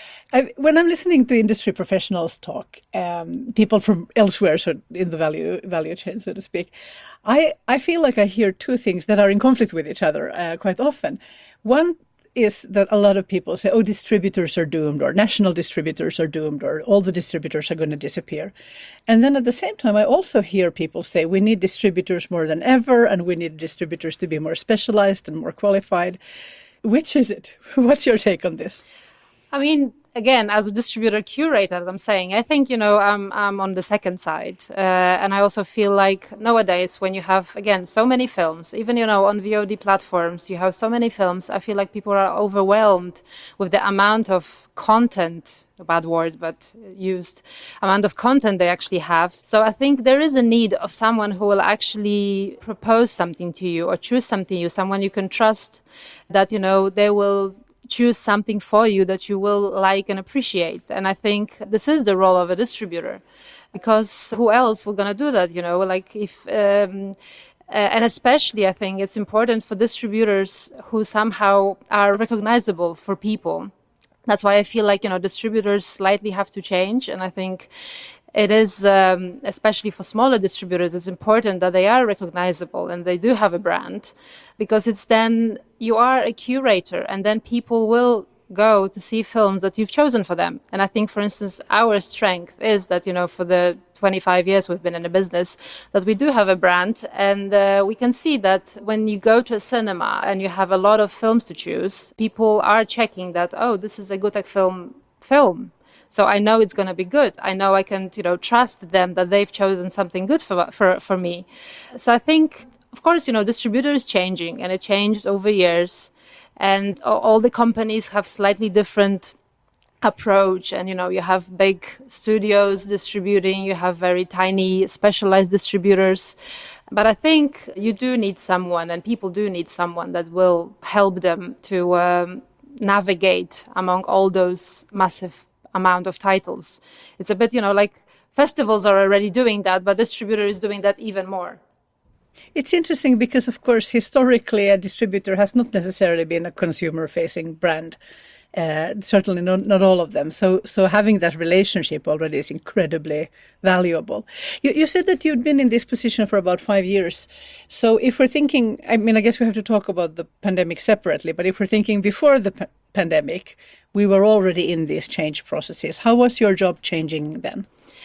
I, when I'm listening to industry professionals talk, um, people from elsewhere, so in the value value chain, so to speak, I, I feel like I hear two things that are in conflict with each other uh, quite often. One is that a lot of people say, oh, distributors are doomed, or national distributors are doomed, or all the distributors are going to disappear. And then at the same time, I also hear people say we need distributors more than ever, and we need distributors to be more specialized and more qualified. Which is it? What's your take on this? I mean, again, as a distributor curator, as I'm saying, I think, you know, I'm, I'm on the second side. Uh, and I also feel like nowadays when you have, again, so many films, even, you know, on V O D platforms, you have so many films, I feel like people are overwhelmed with the amount of content, a bad word, but used, amount of content they actually have. So I think there is a need of someone who will actually propose something to you or choose something to you, someone you can trust that, you know, they will choose something for you that you will like and appreciate. And I think this is the role of a distributor, because who else will gonna do that, you know, like if, um, uh, and especially I think it's important for distributors who somehow are recognizable for people. That's why I feel like, you know, distributors slightly have to change. And I think it is, um, especially for smaller distributors, it's important that they are recognizable and they do have a brand, because it's then you are a curator and then people will go to see films that you've chosen for them. And I think, for instance, our strength is that, you know, for the twenty-five years we've been in the business, that we do have a brand. And uh, we can see that when you go to a cinema and you have a lot of films to choose, people are checking that, oh, this is a Gotek film film. So I know it's going to be good. I know I can, you know, trust them that they've chosen something good for, for, for me. So I think, of course, you know, distributor is changing, and it changed over years. And all the companies have slightly different approach. And, you know, you have big studios distributing, you have very tiny specialized distributors. But I think you do need someone, and people do need someone that will help them to um, navigate among all those massive amount of titles. It's a bit, you know, like festivals are already doing that, but distributor is doing that even more. It's interesting because, of course, historically a distributor has not necessarily been a consumer-facing brand. Uh, certainly not, not all of them. So so having that relationship already is incredibly valuable. You, you said that you'd been in this position for about five years. So if we're thinking, I mean, I guess we have to talk about the pandemic separately, but if we're thinking before the p- pandemic, we were already in these change processes. How was your job changing then?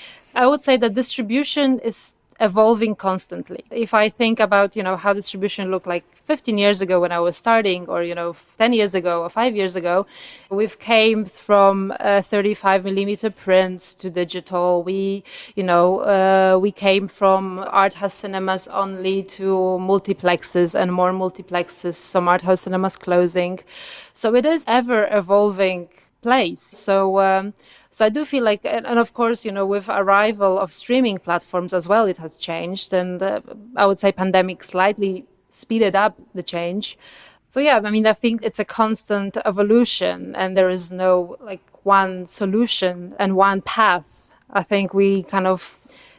I would say that distribution is evolving constantly. If I think about, you know, how distribution looked like fifteen years ago when I was starting, or, you know, ten years ago or five years ago, we've came from uh, thirty-five millimeter prints to digital. We, you know, uh, we came from art house cinemas only to multiplexes and more multiplexes, some art house cinemas closing. So it is ever evolving place. So, um, So I do feel like, and of course, you know, with arrival of streaming platforms as well, it has changed. And uh, I would say pandemic slightly speeded up the change. So yeah, I mean, I think it's a constant evolution, and there is no like one solution and one path. I think we kind of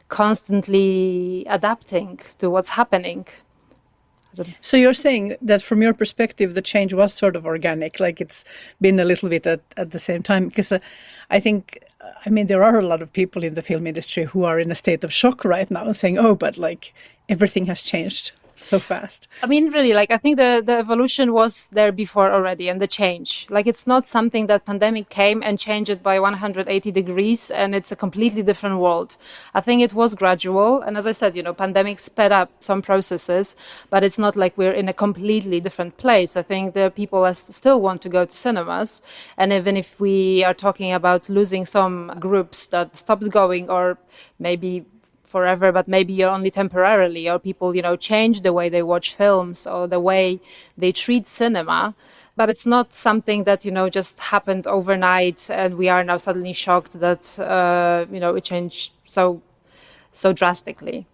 constantly adapting to what's happening. So you're saying that from your perspective, the change was sort of organic, like it's been a little bit at, at the same time? Because uh, I think, I mean, there are a lot of people in the film industry who are in a state of shock right now, saying, oh, but like everything has changed. so fast? I mean, really, like, I think the, the evolution was there before already, and the change. Like, it's not something that pandemic came and changed it by one hundred eighty degrees, and it's a completely different world. I think it was gradual. And as I said, you know, pandemic sped up some processes, but it's not like we're in a completely different place. I think the people as still want to go to cinemas. And even if we are talking about losing some groups that stopped going, or maybe forever, but maybe only temporarily, or people, you know, change the way they watch films or the way they treat cinema. But it's not something that, you know, just happened overnight and we are now suddenly shocked that, uh, you know, it changed so, so drastically.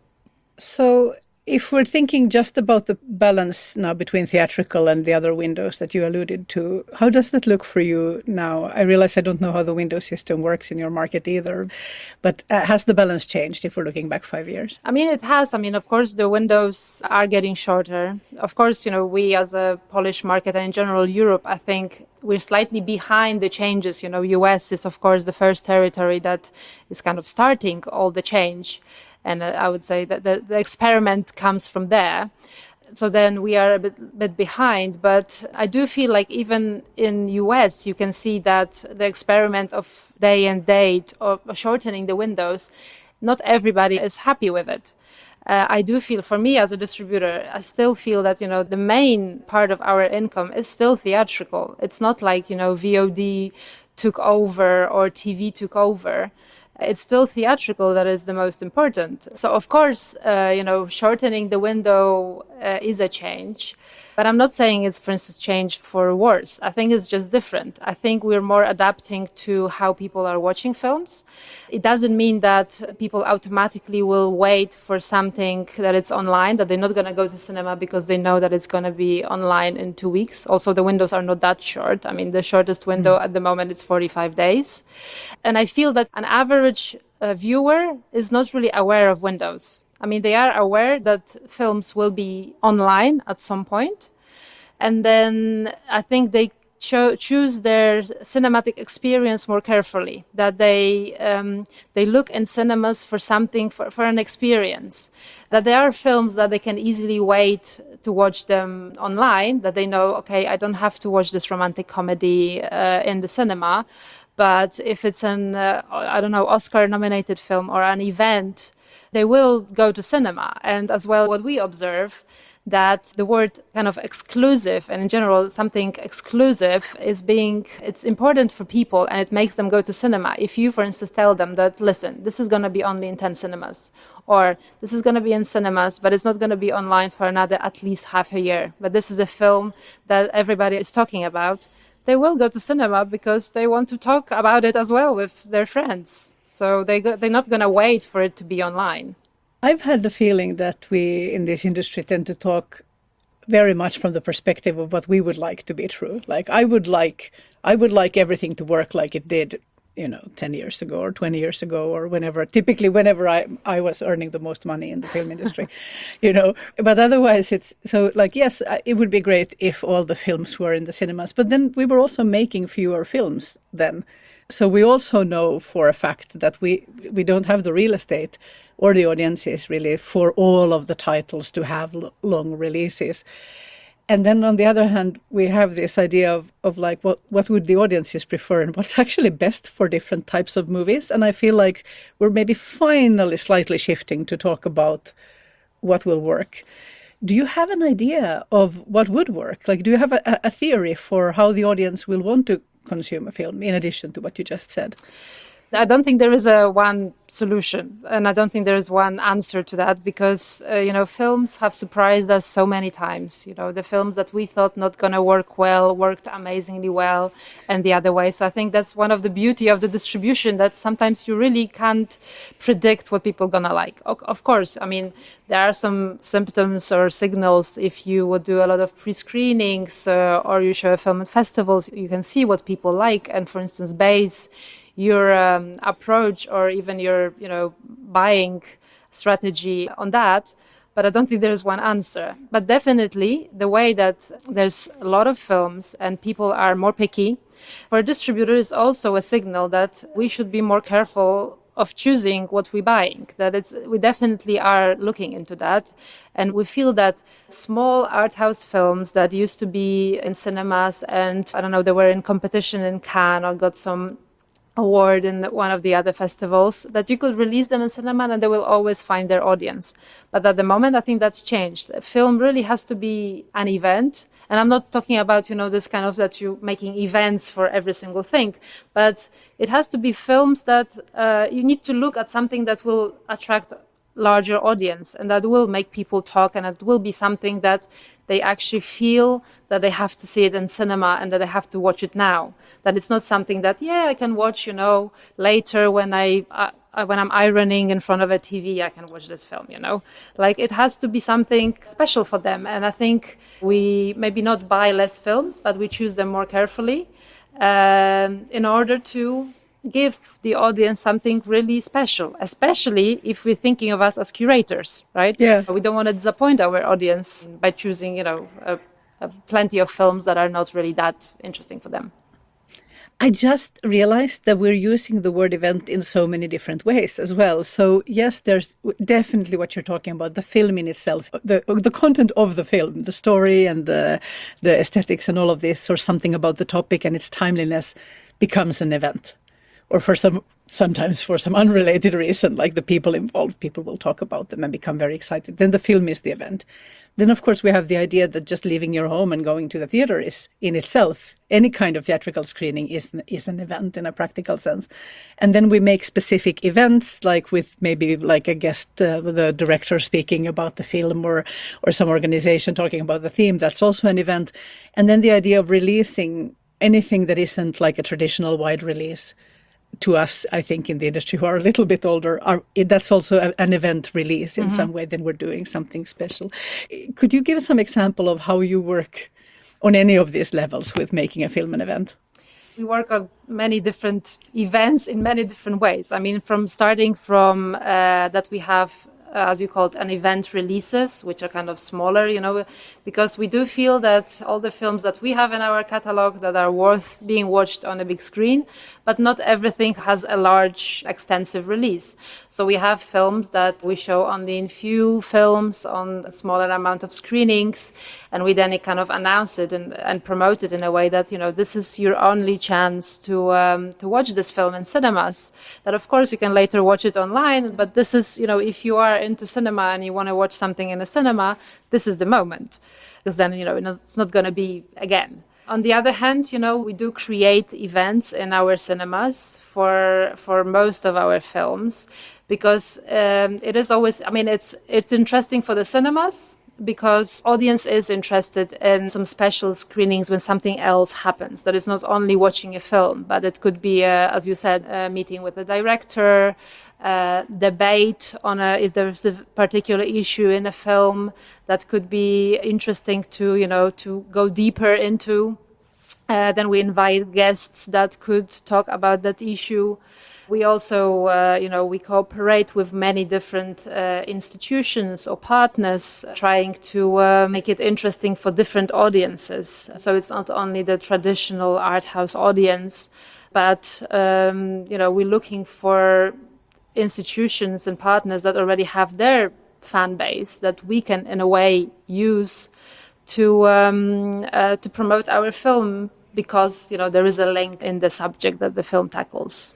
So if we're thinking just about the balance now between theatrical and the other windows that you alluded to, how does that look for you now? I realize I don't know how the window system works in your market either, but uh, has the balance changed if we're looking back five years? I mean, it has. I mean, of course, the windows are getting shorter. Of course, you know, we as a Polish market and in general Europe, I think we're slightly behind the changes. You know, U S is, of course, the first territory that is kind of starting all the change. And I would say that the, the experiment comes from there. So then we are a bit, bit behind. But I do feel like even in U S, you can see that the experiment of day and date or shortening the windows, not everybody is happy with it. Uh, I do feel, for me as a distributor, I still feel that, you know, the main part of our income is still theatrical. It's not like, you know, V O D took over or T V took over. It's still theatrical that is the most important. So, of course, uh, you know, shortening the window uh, is a change. But I'm not saying it's, for instance, change for worse. I think it's just different. I think we're more adapting to how people are watching films. It doesn't mean that people automatically will wait for something that it's online, that they're not going to go to cinema because they know that it's going to be online in two weeks. Also, the windows are not that short. I mean, the shortest window mm. at the moment is forty-five days. And I feel that an average uh, viewer is not really aware of windows. I mean, they are aware that films will be online at some point. And then I think they cho- choose their cinematic experience more carefully, that they um, they look in cinemas for something, for, for an experience, that there are films that they can easily wait to watch them online, that they know, okay, I don't have to watch this romantic comedy uh, in the cinema. But if it's an, uh, I don't know, Oscar-nominated film or an event, they will go to cinema. And as well, what we observe, that the word kind of exclusive, and in general, something exclusive is being, it's important for people and it makes them go to cinema. If you, for instance, tell them that, listen, this is going to be only in ten cinemas, or this is going to be in cinemas, but it's not going to be online for another at least half a year. But this is a film that everybody is talking about. They will go to cinema because they want to talk about it as well with their friends. So they go, they're not going to wait for it to be online. I've had the feeling that we in this industry tend to talk very much from the perspective of what we would like to be true. Like I would like, I would like everything to work like it did, you know, ten years ago or twenty years ago or whenever, typically whenever I, I was earning the most money in the film industry, you know, but otherwise it's so like, yes, it would be great if all the films were in the cinemas, but then we were also making fewer films then. So we also know for a fact that we, we don't have the real estate or the audiences really for all of the titles to have l- long releases. And then on the other hand, we have this idea of, of like, what, what would the audiences prefer and what's actually best for different types of movies. And I feel like we're maybe finally slightly shifting to talk about what will work. Do you have an idea of what would work? Like, do you have a, a theory for how the audience will want to consume a film in addition to what you just said? I don't think there is a one solution, and I don't think there is one answer to that, because uh, you know, films have surprised us so many times. You know, the films that we thought not gonna work well worked amazingly well, and the other way. So I think that's one of the beauty of the distribution, that sometimes you really can't predict what people gonna like. O- of course, I mean, there are some symptoms or signals if you would do a lot of pre-screenings uh, or you show a film at festivals. You can see what people like, and for instance, base your um, approach or even your, you know, buying strategy on that. But I don't think there's one answer. But definitely the way that there's a lot of films and people are more picky, for a distributor is also a signal that we should be more careful of choosing what we're buying. That it's we definitely are looking into that, and we feel that small art house films that used to be in cinemas and I don't know, they were in competition in Cannes or got some award in one of the other festivals, that you could release them in cinema and they will always find their audience. But at the moment, I think that's changed. A film really has to be an event. And I'm not talking about, you know, this kind of that you're making events for every single thing, but it has to be films that uh, you need to look at something that will attract larger audience and that will make people talk, and it will be something that they actually feel that they have to see it in cinema and that they have to watch it now. That it's not something that, yeah, I can watch, you know, later when I uh, when I'm ironing in front of a T V, I can watch this film, you know. Like, it has to be something special for them. And I think we maybe not buy less films, but we choose them more carefully um, in order to give the audience something really special, especially if we're thinking of us as curators, right? Yeah. We don't want to disappoint our audience by choosing, you know, a, a plenty of films that are not really that interesting for them. I just realized that we're using the word event in so many different ways as well. So yes, there's definitely what you're talking about, the film in itself, the the content of the film, the story and the the aesthetics and all of this, or something about the topic and its timeliness becomes an event. Or for some, sometimes for some unrelated reason, like the people involved, people will talk about them and become very excited. Then the film is the event. Then, of course, we have the idea that just leaving your home and going to the theater is, in itself, any kind of theatrical screening is, is an event in a practical sense. And then we make specific events, like with maybe like a guest, uh, the director speaking about the film, or or some organization talking about the theme. That's also an event. And then the idea of releasing anything that isn't like a traditional wide release. To us, I think, in the industry who are a little bit older, are, that's also a, an event release in mm-hmm. some way. Then we're doing something special. Could you give some example of how you work on any of these levels with making a film an event? We work on many different events in many different ways. I mean, from starting from uh, that we have, uh, as you call it, an event releases, which are kind of smaller, you know, because we do feel that all the films that we have in our catalog that are worth being watched on a big screen, but not everything has a large, extensive release. So we have films that we show only in few films on a smaller amount of screenings, and we then kind of announce it and, and promote it in a way that, you know, this is your only chance to um, to watch this film in cinemas. That, of course, you can later watch it online, but this is, you know, if you are into cinema and you want to watch something in a cinema, this is the moment, because then, you know, it's not going to be again. On the other hand, you know, we do create events in our cinemas for for most of our films, because um, it is always, I mean, it's it's interesting for the cinemas, because audience is interested in some special screenings when something else happens. That is not only watching a film, but it could be, a, as you said, a meeting with the director, uh, debate on a, if there's a particular issue in a film that could be interesting to, you know, to go deeper into. Uh, then we invite guests that could talk about that issue. We also, uh, you know, we cooperate with many different uh, institutions or partners, trying to uh, make it interesting for different audiences. So it's not only the traditional art house audience, but, um, you know, we're looking for institutions and partners that already have their fan base that we can, in a way, use to um, uh, to promote our film, because, you know, there is a link in the subject that the film tackles.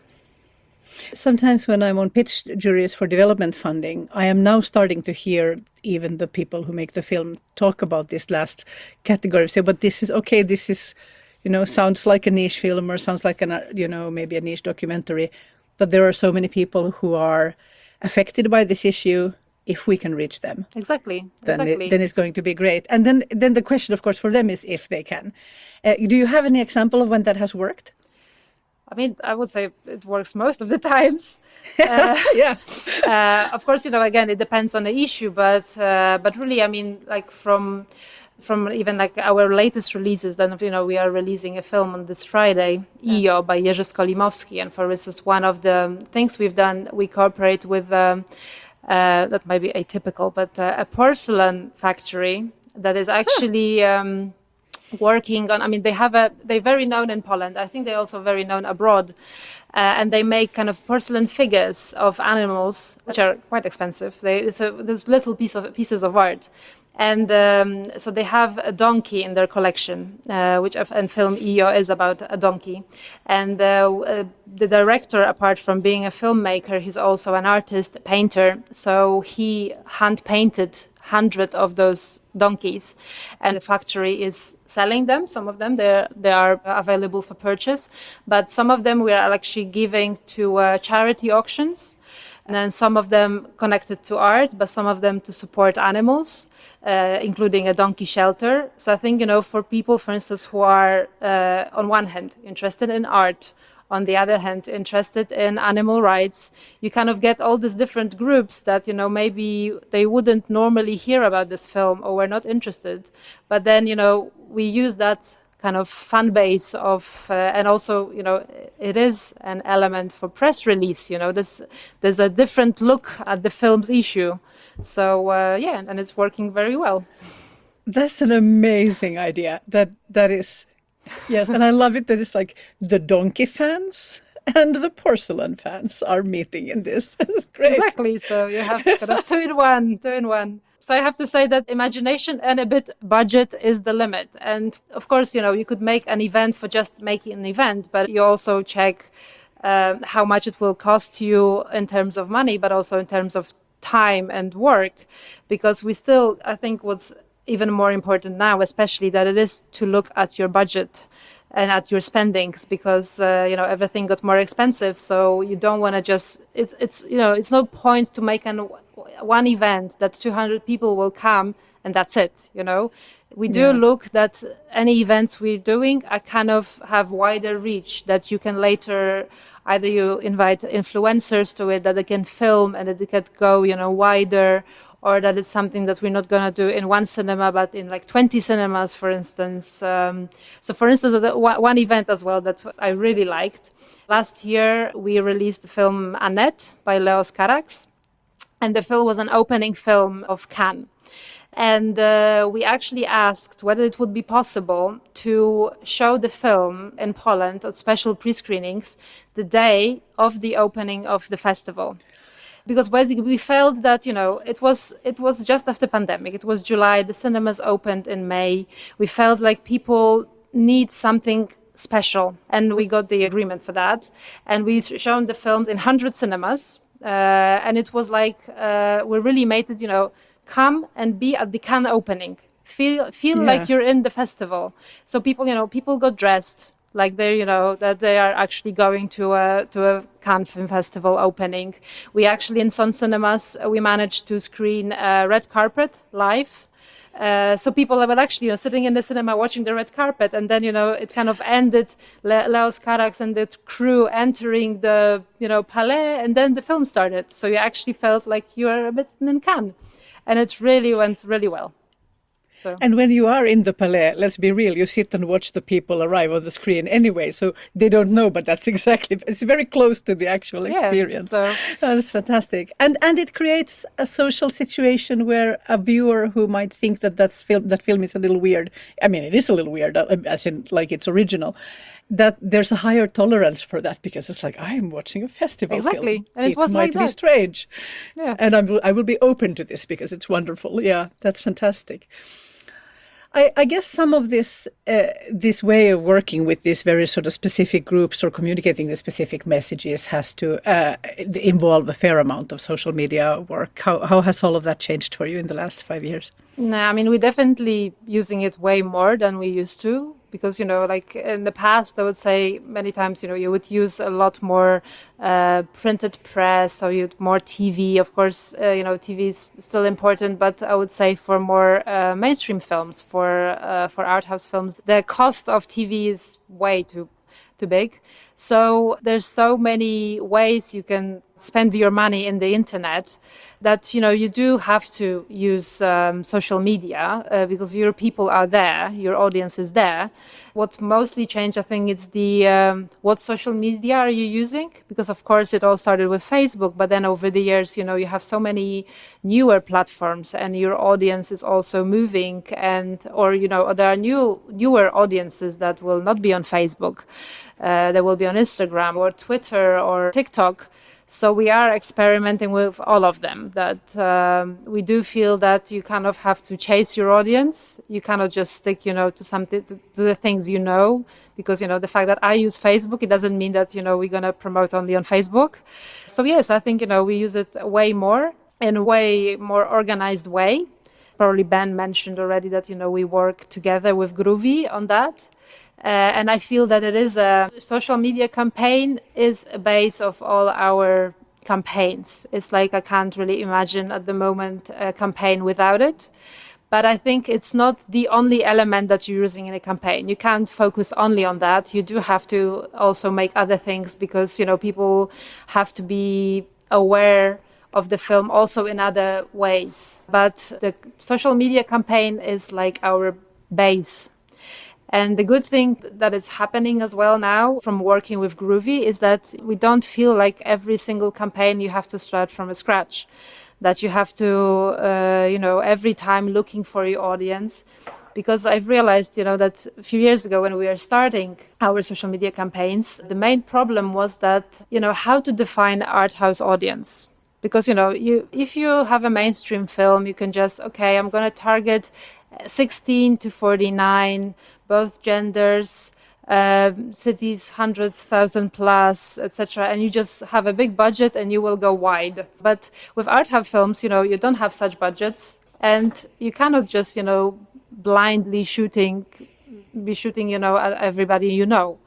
Sometimes when I'm on pitch juries for development funding, I am now starting to hear even the people who make the film talk about this last category, say, but this is okay, this is, you know, sounds like a niche film or sounds like, an, you know, maybe a niche documentary, but there are so many people who are affected by this issue. If we can reach them, exactly, then, exactly. It, then it's going to be great. And then, then the question, of course, for them is if they can. Uh, do you have any example of when that has worked? I mean, I would say it works most of the times. Uh, yeah. uh, of course, you know, again, it depends on the issue, but uh, but really, I mean, like from from even like our latest releases, then, you know, we are releasing a film on this Friday, yeah. I O by Jerzy Skolimowski, and for instance, one of the things we've done, we cooperate with. Um, Uh, that might be atypical, but uh, a porcelain factory that is actually um, working on, I mean, they have a, they're very known in Poland. I think they're also very known abroad. Uh, and they make kind of porcelain figures of animals, which are quite expensive. They, so there's little piece of, pieces of art. And um, so they have a donkey in their collection, uh, which in film E O is about a donkey. And uh, uh, the director, apart from being a filmmaker, he's also an artist, a painter. So he hand-painted hundred of those donkeys, and the factory is selling them. Some of them they they are available for purchase, but some of them we are actually giving to uh, charity auctions, and then some of them connected to art, but some of them to support animals, uh, including a donkey shelter. So I think, you know, for people, for instance, who are uh, on one hand interested in art, on the other hand interested in animal rights, you kind of get all these different groups that, you know, maybe they wouldn't normally hear about this film or were not interested, but then, you know, we use that kind of fan base of uh, and also, you know, it is an element for press release. You know, there's there's a different look at the film's issue, so uh, yeah, and it's working very well. That's an amazing idea. That that is. Yes, and I love it that it's like the donkey fans and the porcelain fans are meeting in this. It's great. Exactly. So you have kind of two in one, two in one. So I have to say that imagination and a bit budget is the limit. And of course, you know, you could make an event for just making an event, but you also check um, how much it will cost you in terms of money, but also in terms of time and work, because we still, I think what's even more important now, especially, that it is to look at your budget and at your spendings, because uh, you know, everything got more expensive. So you don't want to just it's it's you know, it's no point to make an one event that two hundred people will come and that's it. You know, we do yeah. look that any events we're doing are kind of have wider reach, that you can later either you invite influencers to it, that they can film and that they can go, you know, wider, or that it's something that we're not going to do in one cinema, but in like twenty cinemas, for instance. Um, so for instance, one event as well that I really liked. Last year, we released the film Annette by Leos Carax, and the film was an opening film of Cannes. And uh, we actually asked whether it would be possible to show the film in Poland at special pre-screenings the day of the opening of the festival. Because basically we felt that, you know, it was it was just after pandemic. It was July. The cinemas opened in May. We felt like people need something special, and we got the agreement for that. And we shown the films in one hundred cinemas, uh, and it was like uh, we really made it, you know, come and be at the Cannes opening. Feel feel yeah. like you're in the festival. So people, you know, people got dressed like they're, you know, that they are actually going to a to a Cannes Film Festival opening. We actually, in some cinemas, we managed to screen a red carpet live. Uh, so people were actually, you know, sitting in the cinema watching the red carpet, and then, you know, it kind of ended Le- Leos Carax and the crew entering the, you know, Palais, and then the film started. So you actually felt like you were a bit in Cannes, and it really went really well. So. And when you are in the Palais, let's be real, you sit and watch the people arrive on the screen anyway, so they don't know, but that's exactly, it's very close to the actual experience. Yeah, so. Oh, that's fantastic. And and it creates a social situation where a viewer who might think that that's film, that film is a little weird, I mean, it is a little weird, as in like it's original, that there's a higher tolerance for that, because it's like, I'm watching a festival exactly. film. And it, it was might like be that. strange. Yeah. And I will, I will be open to this because it's wonderful. Yeah, that's fantastic. I, I guess some of this uh, this way of working with these very sort of specific groups or communicating the specific messages has to uh, involve a fair amount of social media work. How how has all of that changed for you in the last five years? No, I mean, we're definitely using it way more than we used to, because, you know, like in the past, I would say many times, you know, you would use a lot more uh, printed press, or you'd more T V. Of course, uh, you know, T V is still important, but I would say for more uh, mainstream films, for uh, for art house films, the cost of T V is way too too big. So there's so many ways you can spend your money in the internet that, you know, you do have to use um, social media uh, because your people are there, your audience is there. What mostly changed, I think, is the um, what social media are you using? Because of course it all started with Facebook, but then over the years, you know, you have so many newer platforms, and your audience is also moving, and or you know, there are new newer audiences that will not be on Facebook, uh, they will be on Instagram or Twitter or TikTok. So we are experimenting with all of them. That um, we do feel that you kind of have to chase your audience. You cannot just stick, you know, to something, to, to the things you know, because, you know, the fact that I use Facebook, it doesn't mean that, you know, we're going to promote only on Facebook. So yes, I think, you know, we use it way more in a way more organized way. Probably Ben mentioned already that, you know, we work together with Groovy on that. Uh, and I feel that it is a social media campaign is a base of all our campaigns. It's like I can't really imagine at the moment a campaign without it. But I think it's not the only element that you're using in a campaign. You can't focus only on that. You do have to also make other things because, you know, people have to be aware of the film also in other ways. But the social media campaign is like our base. And the good thing that is happening as well now from working with Groovy is that we don't feel like every single campaign you have to start from scratch, that you have to, uh, you know, every time looking for your audience. Because I've realized, you know, that a few years ago when we were starting our social media campaigns, the main problem was that, you know, how to define art house audience. Because, you know, you if you have a mainstream film, you can just, okay, I'm going to target sixteen to forty-nine, both genders, uh, cities, one hundred thousand plus, et cetera. And you just have a big budget and you will go wide. But with art house films, you know, you don't have such budgets and you cannot just, you know, blindly shooting, be shooting, you know, at everybody you know.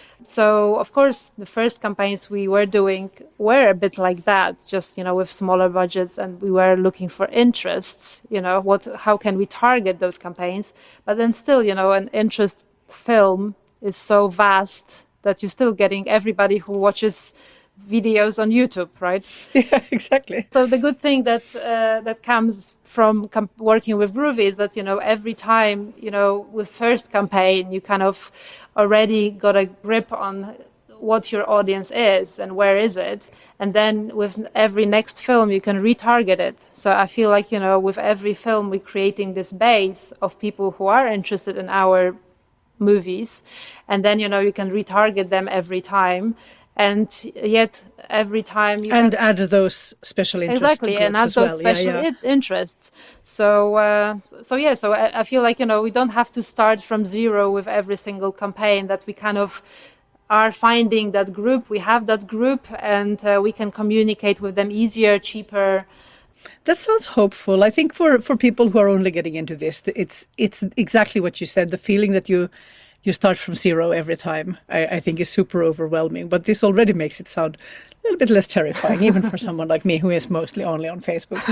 So, of course, the first campaigns we were doing were a bit like that, just, you know, with smaller budgets, and we were looking for interests, you know, what, how can we target those campaigns? But then still, you know, an interest film is so vast that you're still getting everybody who watches videos on YouTube, right? Yeah, exactly. So the good thing that uh, that comes from com- working with Groovy is that, you know, every time, you know, with first campaign, you kind of already got a grip on what your audience is and where is it. And then with every next film, you can retarget it. So I feel like, you know, with every film, we're creating this base of people who are interested in our movies. And then, you know, you can retarget them every time. And yet every time you and have... add those special interests exactly and add as those well. special yeah, yeah. I- interests so uh, so yeah so I, I feel like, you know, we don't have to start from zero with every single campaign, that we kind of are finding that group, we have that group, and uh, we can communicate with them easier, cheaper. That sounds hopeful. I think for for people who are only getting into this, it's it's exactly what you said, the feeling that you you start from zero every time, I, I think is super overwhelming. But this already makes it sound a little bit less terrifying, even for someone like me who is mostly only on Facebook.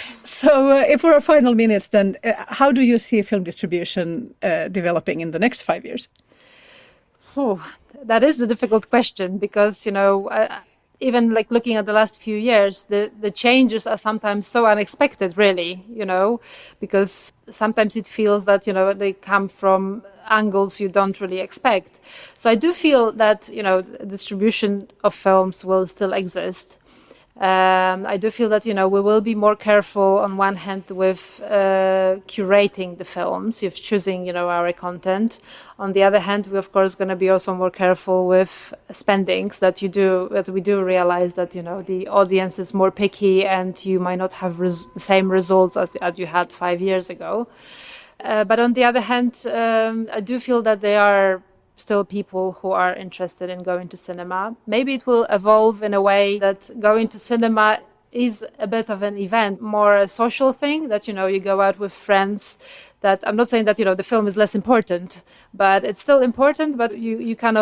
So uh, if for our final minutes, then uh, how do you see film distribution uh, developing in the next five years? Oh, that is a difficult question because, you know, uh, even like looking at the last few years, the, the changes are sometimes so unexpected, really, you know, because sometimes it feels that, you know, they come from angles you don't really expect. So I do feel that, you know, distribution of films will still exist. Um, I do feel that, you know, we will be more careful on one hand with uh, curating the films, if choosing, you know, our content. On the other hand, we of course going to be also more careful with spendings, that you do, that we do realize that, you know, the audience is more picky and you might not have res- the same results as, as you had five years ago. Uh, but on the other hand, um, I do feel that there are still people who are interested in going to cinema. Maybe it will evolve in a way that going to cinema is a bit of an event, more a social thing, that, you know, you go out with friends. That I'm not saying that, you know, the film is less important, but it's still important, but you, you kind of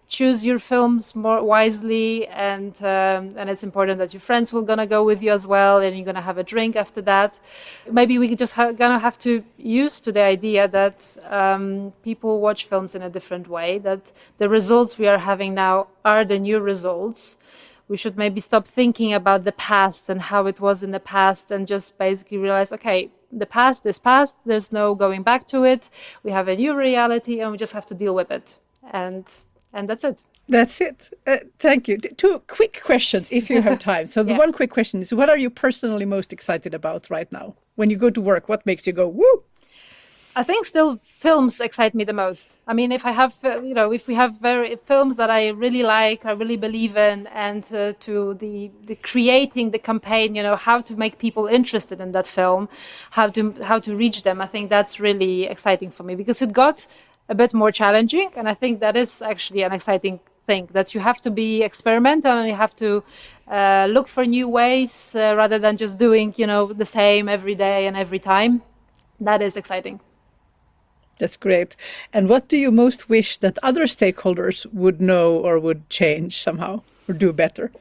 choose your films more wisely, and um, and it's important that your friends will gonna go with you as well, and you're gonna have a drink after that. Maybe we just ha- gonna have to use to the idea that um, people watch films in a different way, that the results we are having now are the new results. We should maybe stop thinking about the past and how it was in the past, and just basically realize, okay, the past is past, there's no going back to it. We have a new reality and we just have to deal with it. And And that's it. That's it. Uh, thank you. Two quick questions, if you have time. So the Yeah. one quick question is, what are you personally most excited about right now? When you go to work, what makes you go, woo? I think still films excite me the most. I mean, if I have, uh, you know, if we have very films that I really like, I really believe in, and uh, to the, the creating the campaign, you know, how to make people interested in that film, how to how to reach them. I think that's really exciting for me, because it got a bit more challenging, and I think that is actually an exciting thing, that you have to be experimental and you have to uh, look for new ways uh, rather than just doing, you know, the same every day and every time. That is exciting. That's great. And what do you most wish that other stakeholders would know or would change somehow or do better?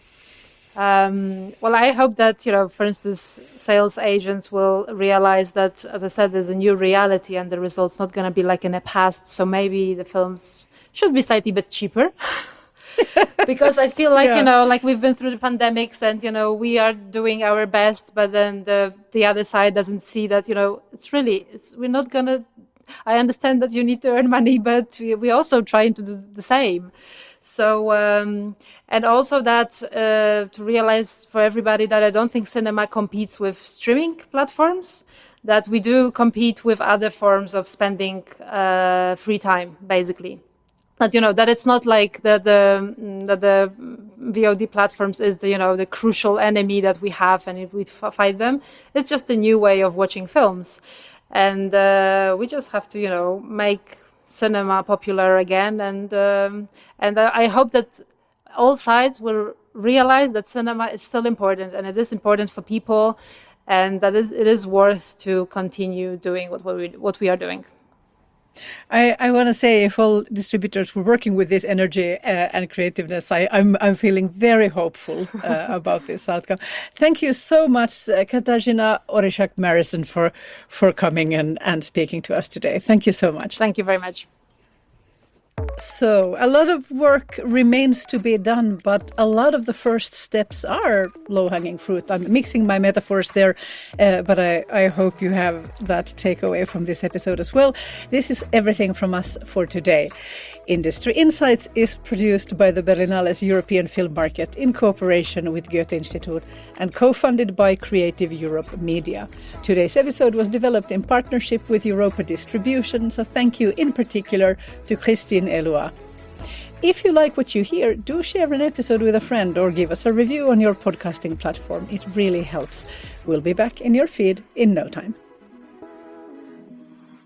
Um, well, I hope that, you know, for instance, sales agents will realize that, as I said, there's a new reality and the result's not going to be like in the past. So maybe the films should be slightly bit cheaper. Because I feel like, yeah. you know, like we've been through the pandemics and, you know, we are doing our best, but then the, the other side doesn't see that, you know, it's really, it's, we're not going to, I understand that you need to earn money, but we, we're also trying to do the same. So, um, and also that uh, to realize for everybody that I don't think cinema competes with streaming platforms, that we do compete with other forms of spending uh, free time, basically. But, you know, that it's not like the, the, that the V O D platforms is the, you know, the crucial enemy that we have and we fight them. It's just a new way of watching films. And uh, we just have to, you know, make cinema popular again. And um, and I hope that all sides will realize that cinema is still important and it is important for people, and that it is worth to continue doing what we, what we are doing. I, I want to say, if all distributors were working with this energy uh, and creativeness, I, I'm I'm feeling very hopeful uh, about this outcome. Thank you so much, uh, Katarzyna Orysiak-Marison, for for coming and, and speaking to us today. Thank you so much. Thank you very much. So a lot of work remains to be done, but a lot of the first steps are low-hanging fruit. I'm mixing my metaphors there, uh, but I, I hope you have that takeaway from this episode as well. This is everything from us for today. Industry Insights is produced by the Berlinale's European Film Market in cooperation with Goethe-Institut and co-funded by Creative Europe Media. Today's episode was developed in partnership with Europa Distribution, so thank you in particular to Christine Eloy. If you like what you hear, do share an episode with a friend or give us a review on your podcasting platform. It really helps. We'll be back in your feed in no time.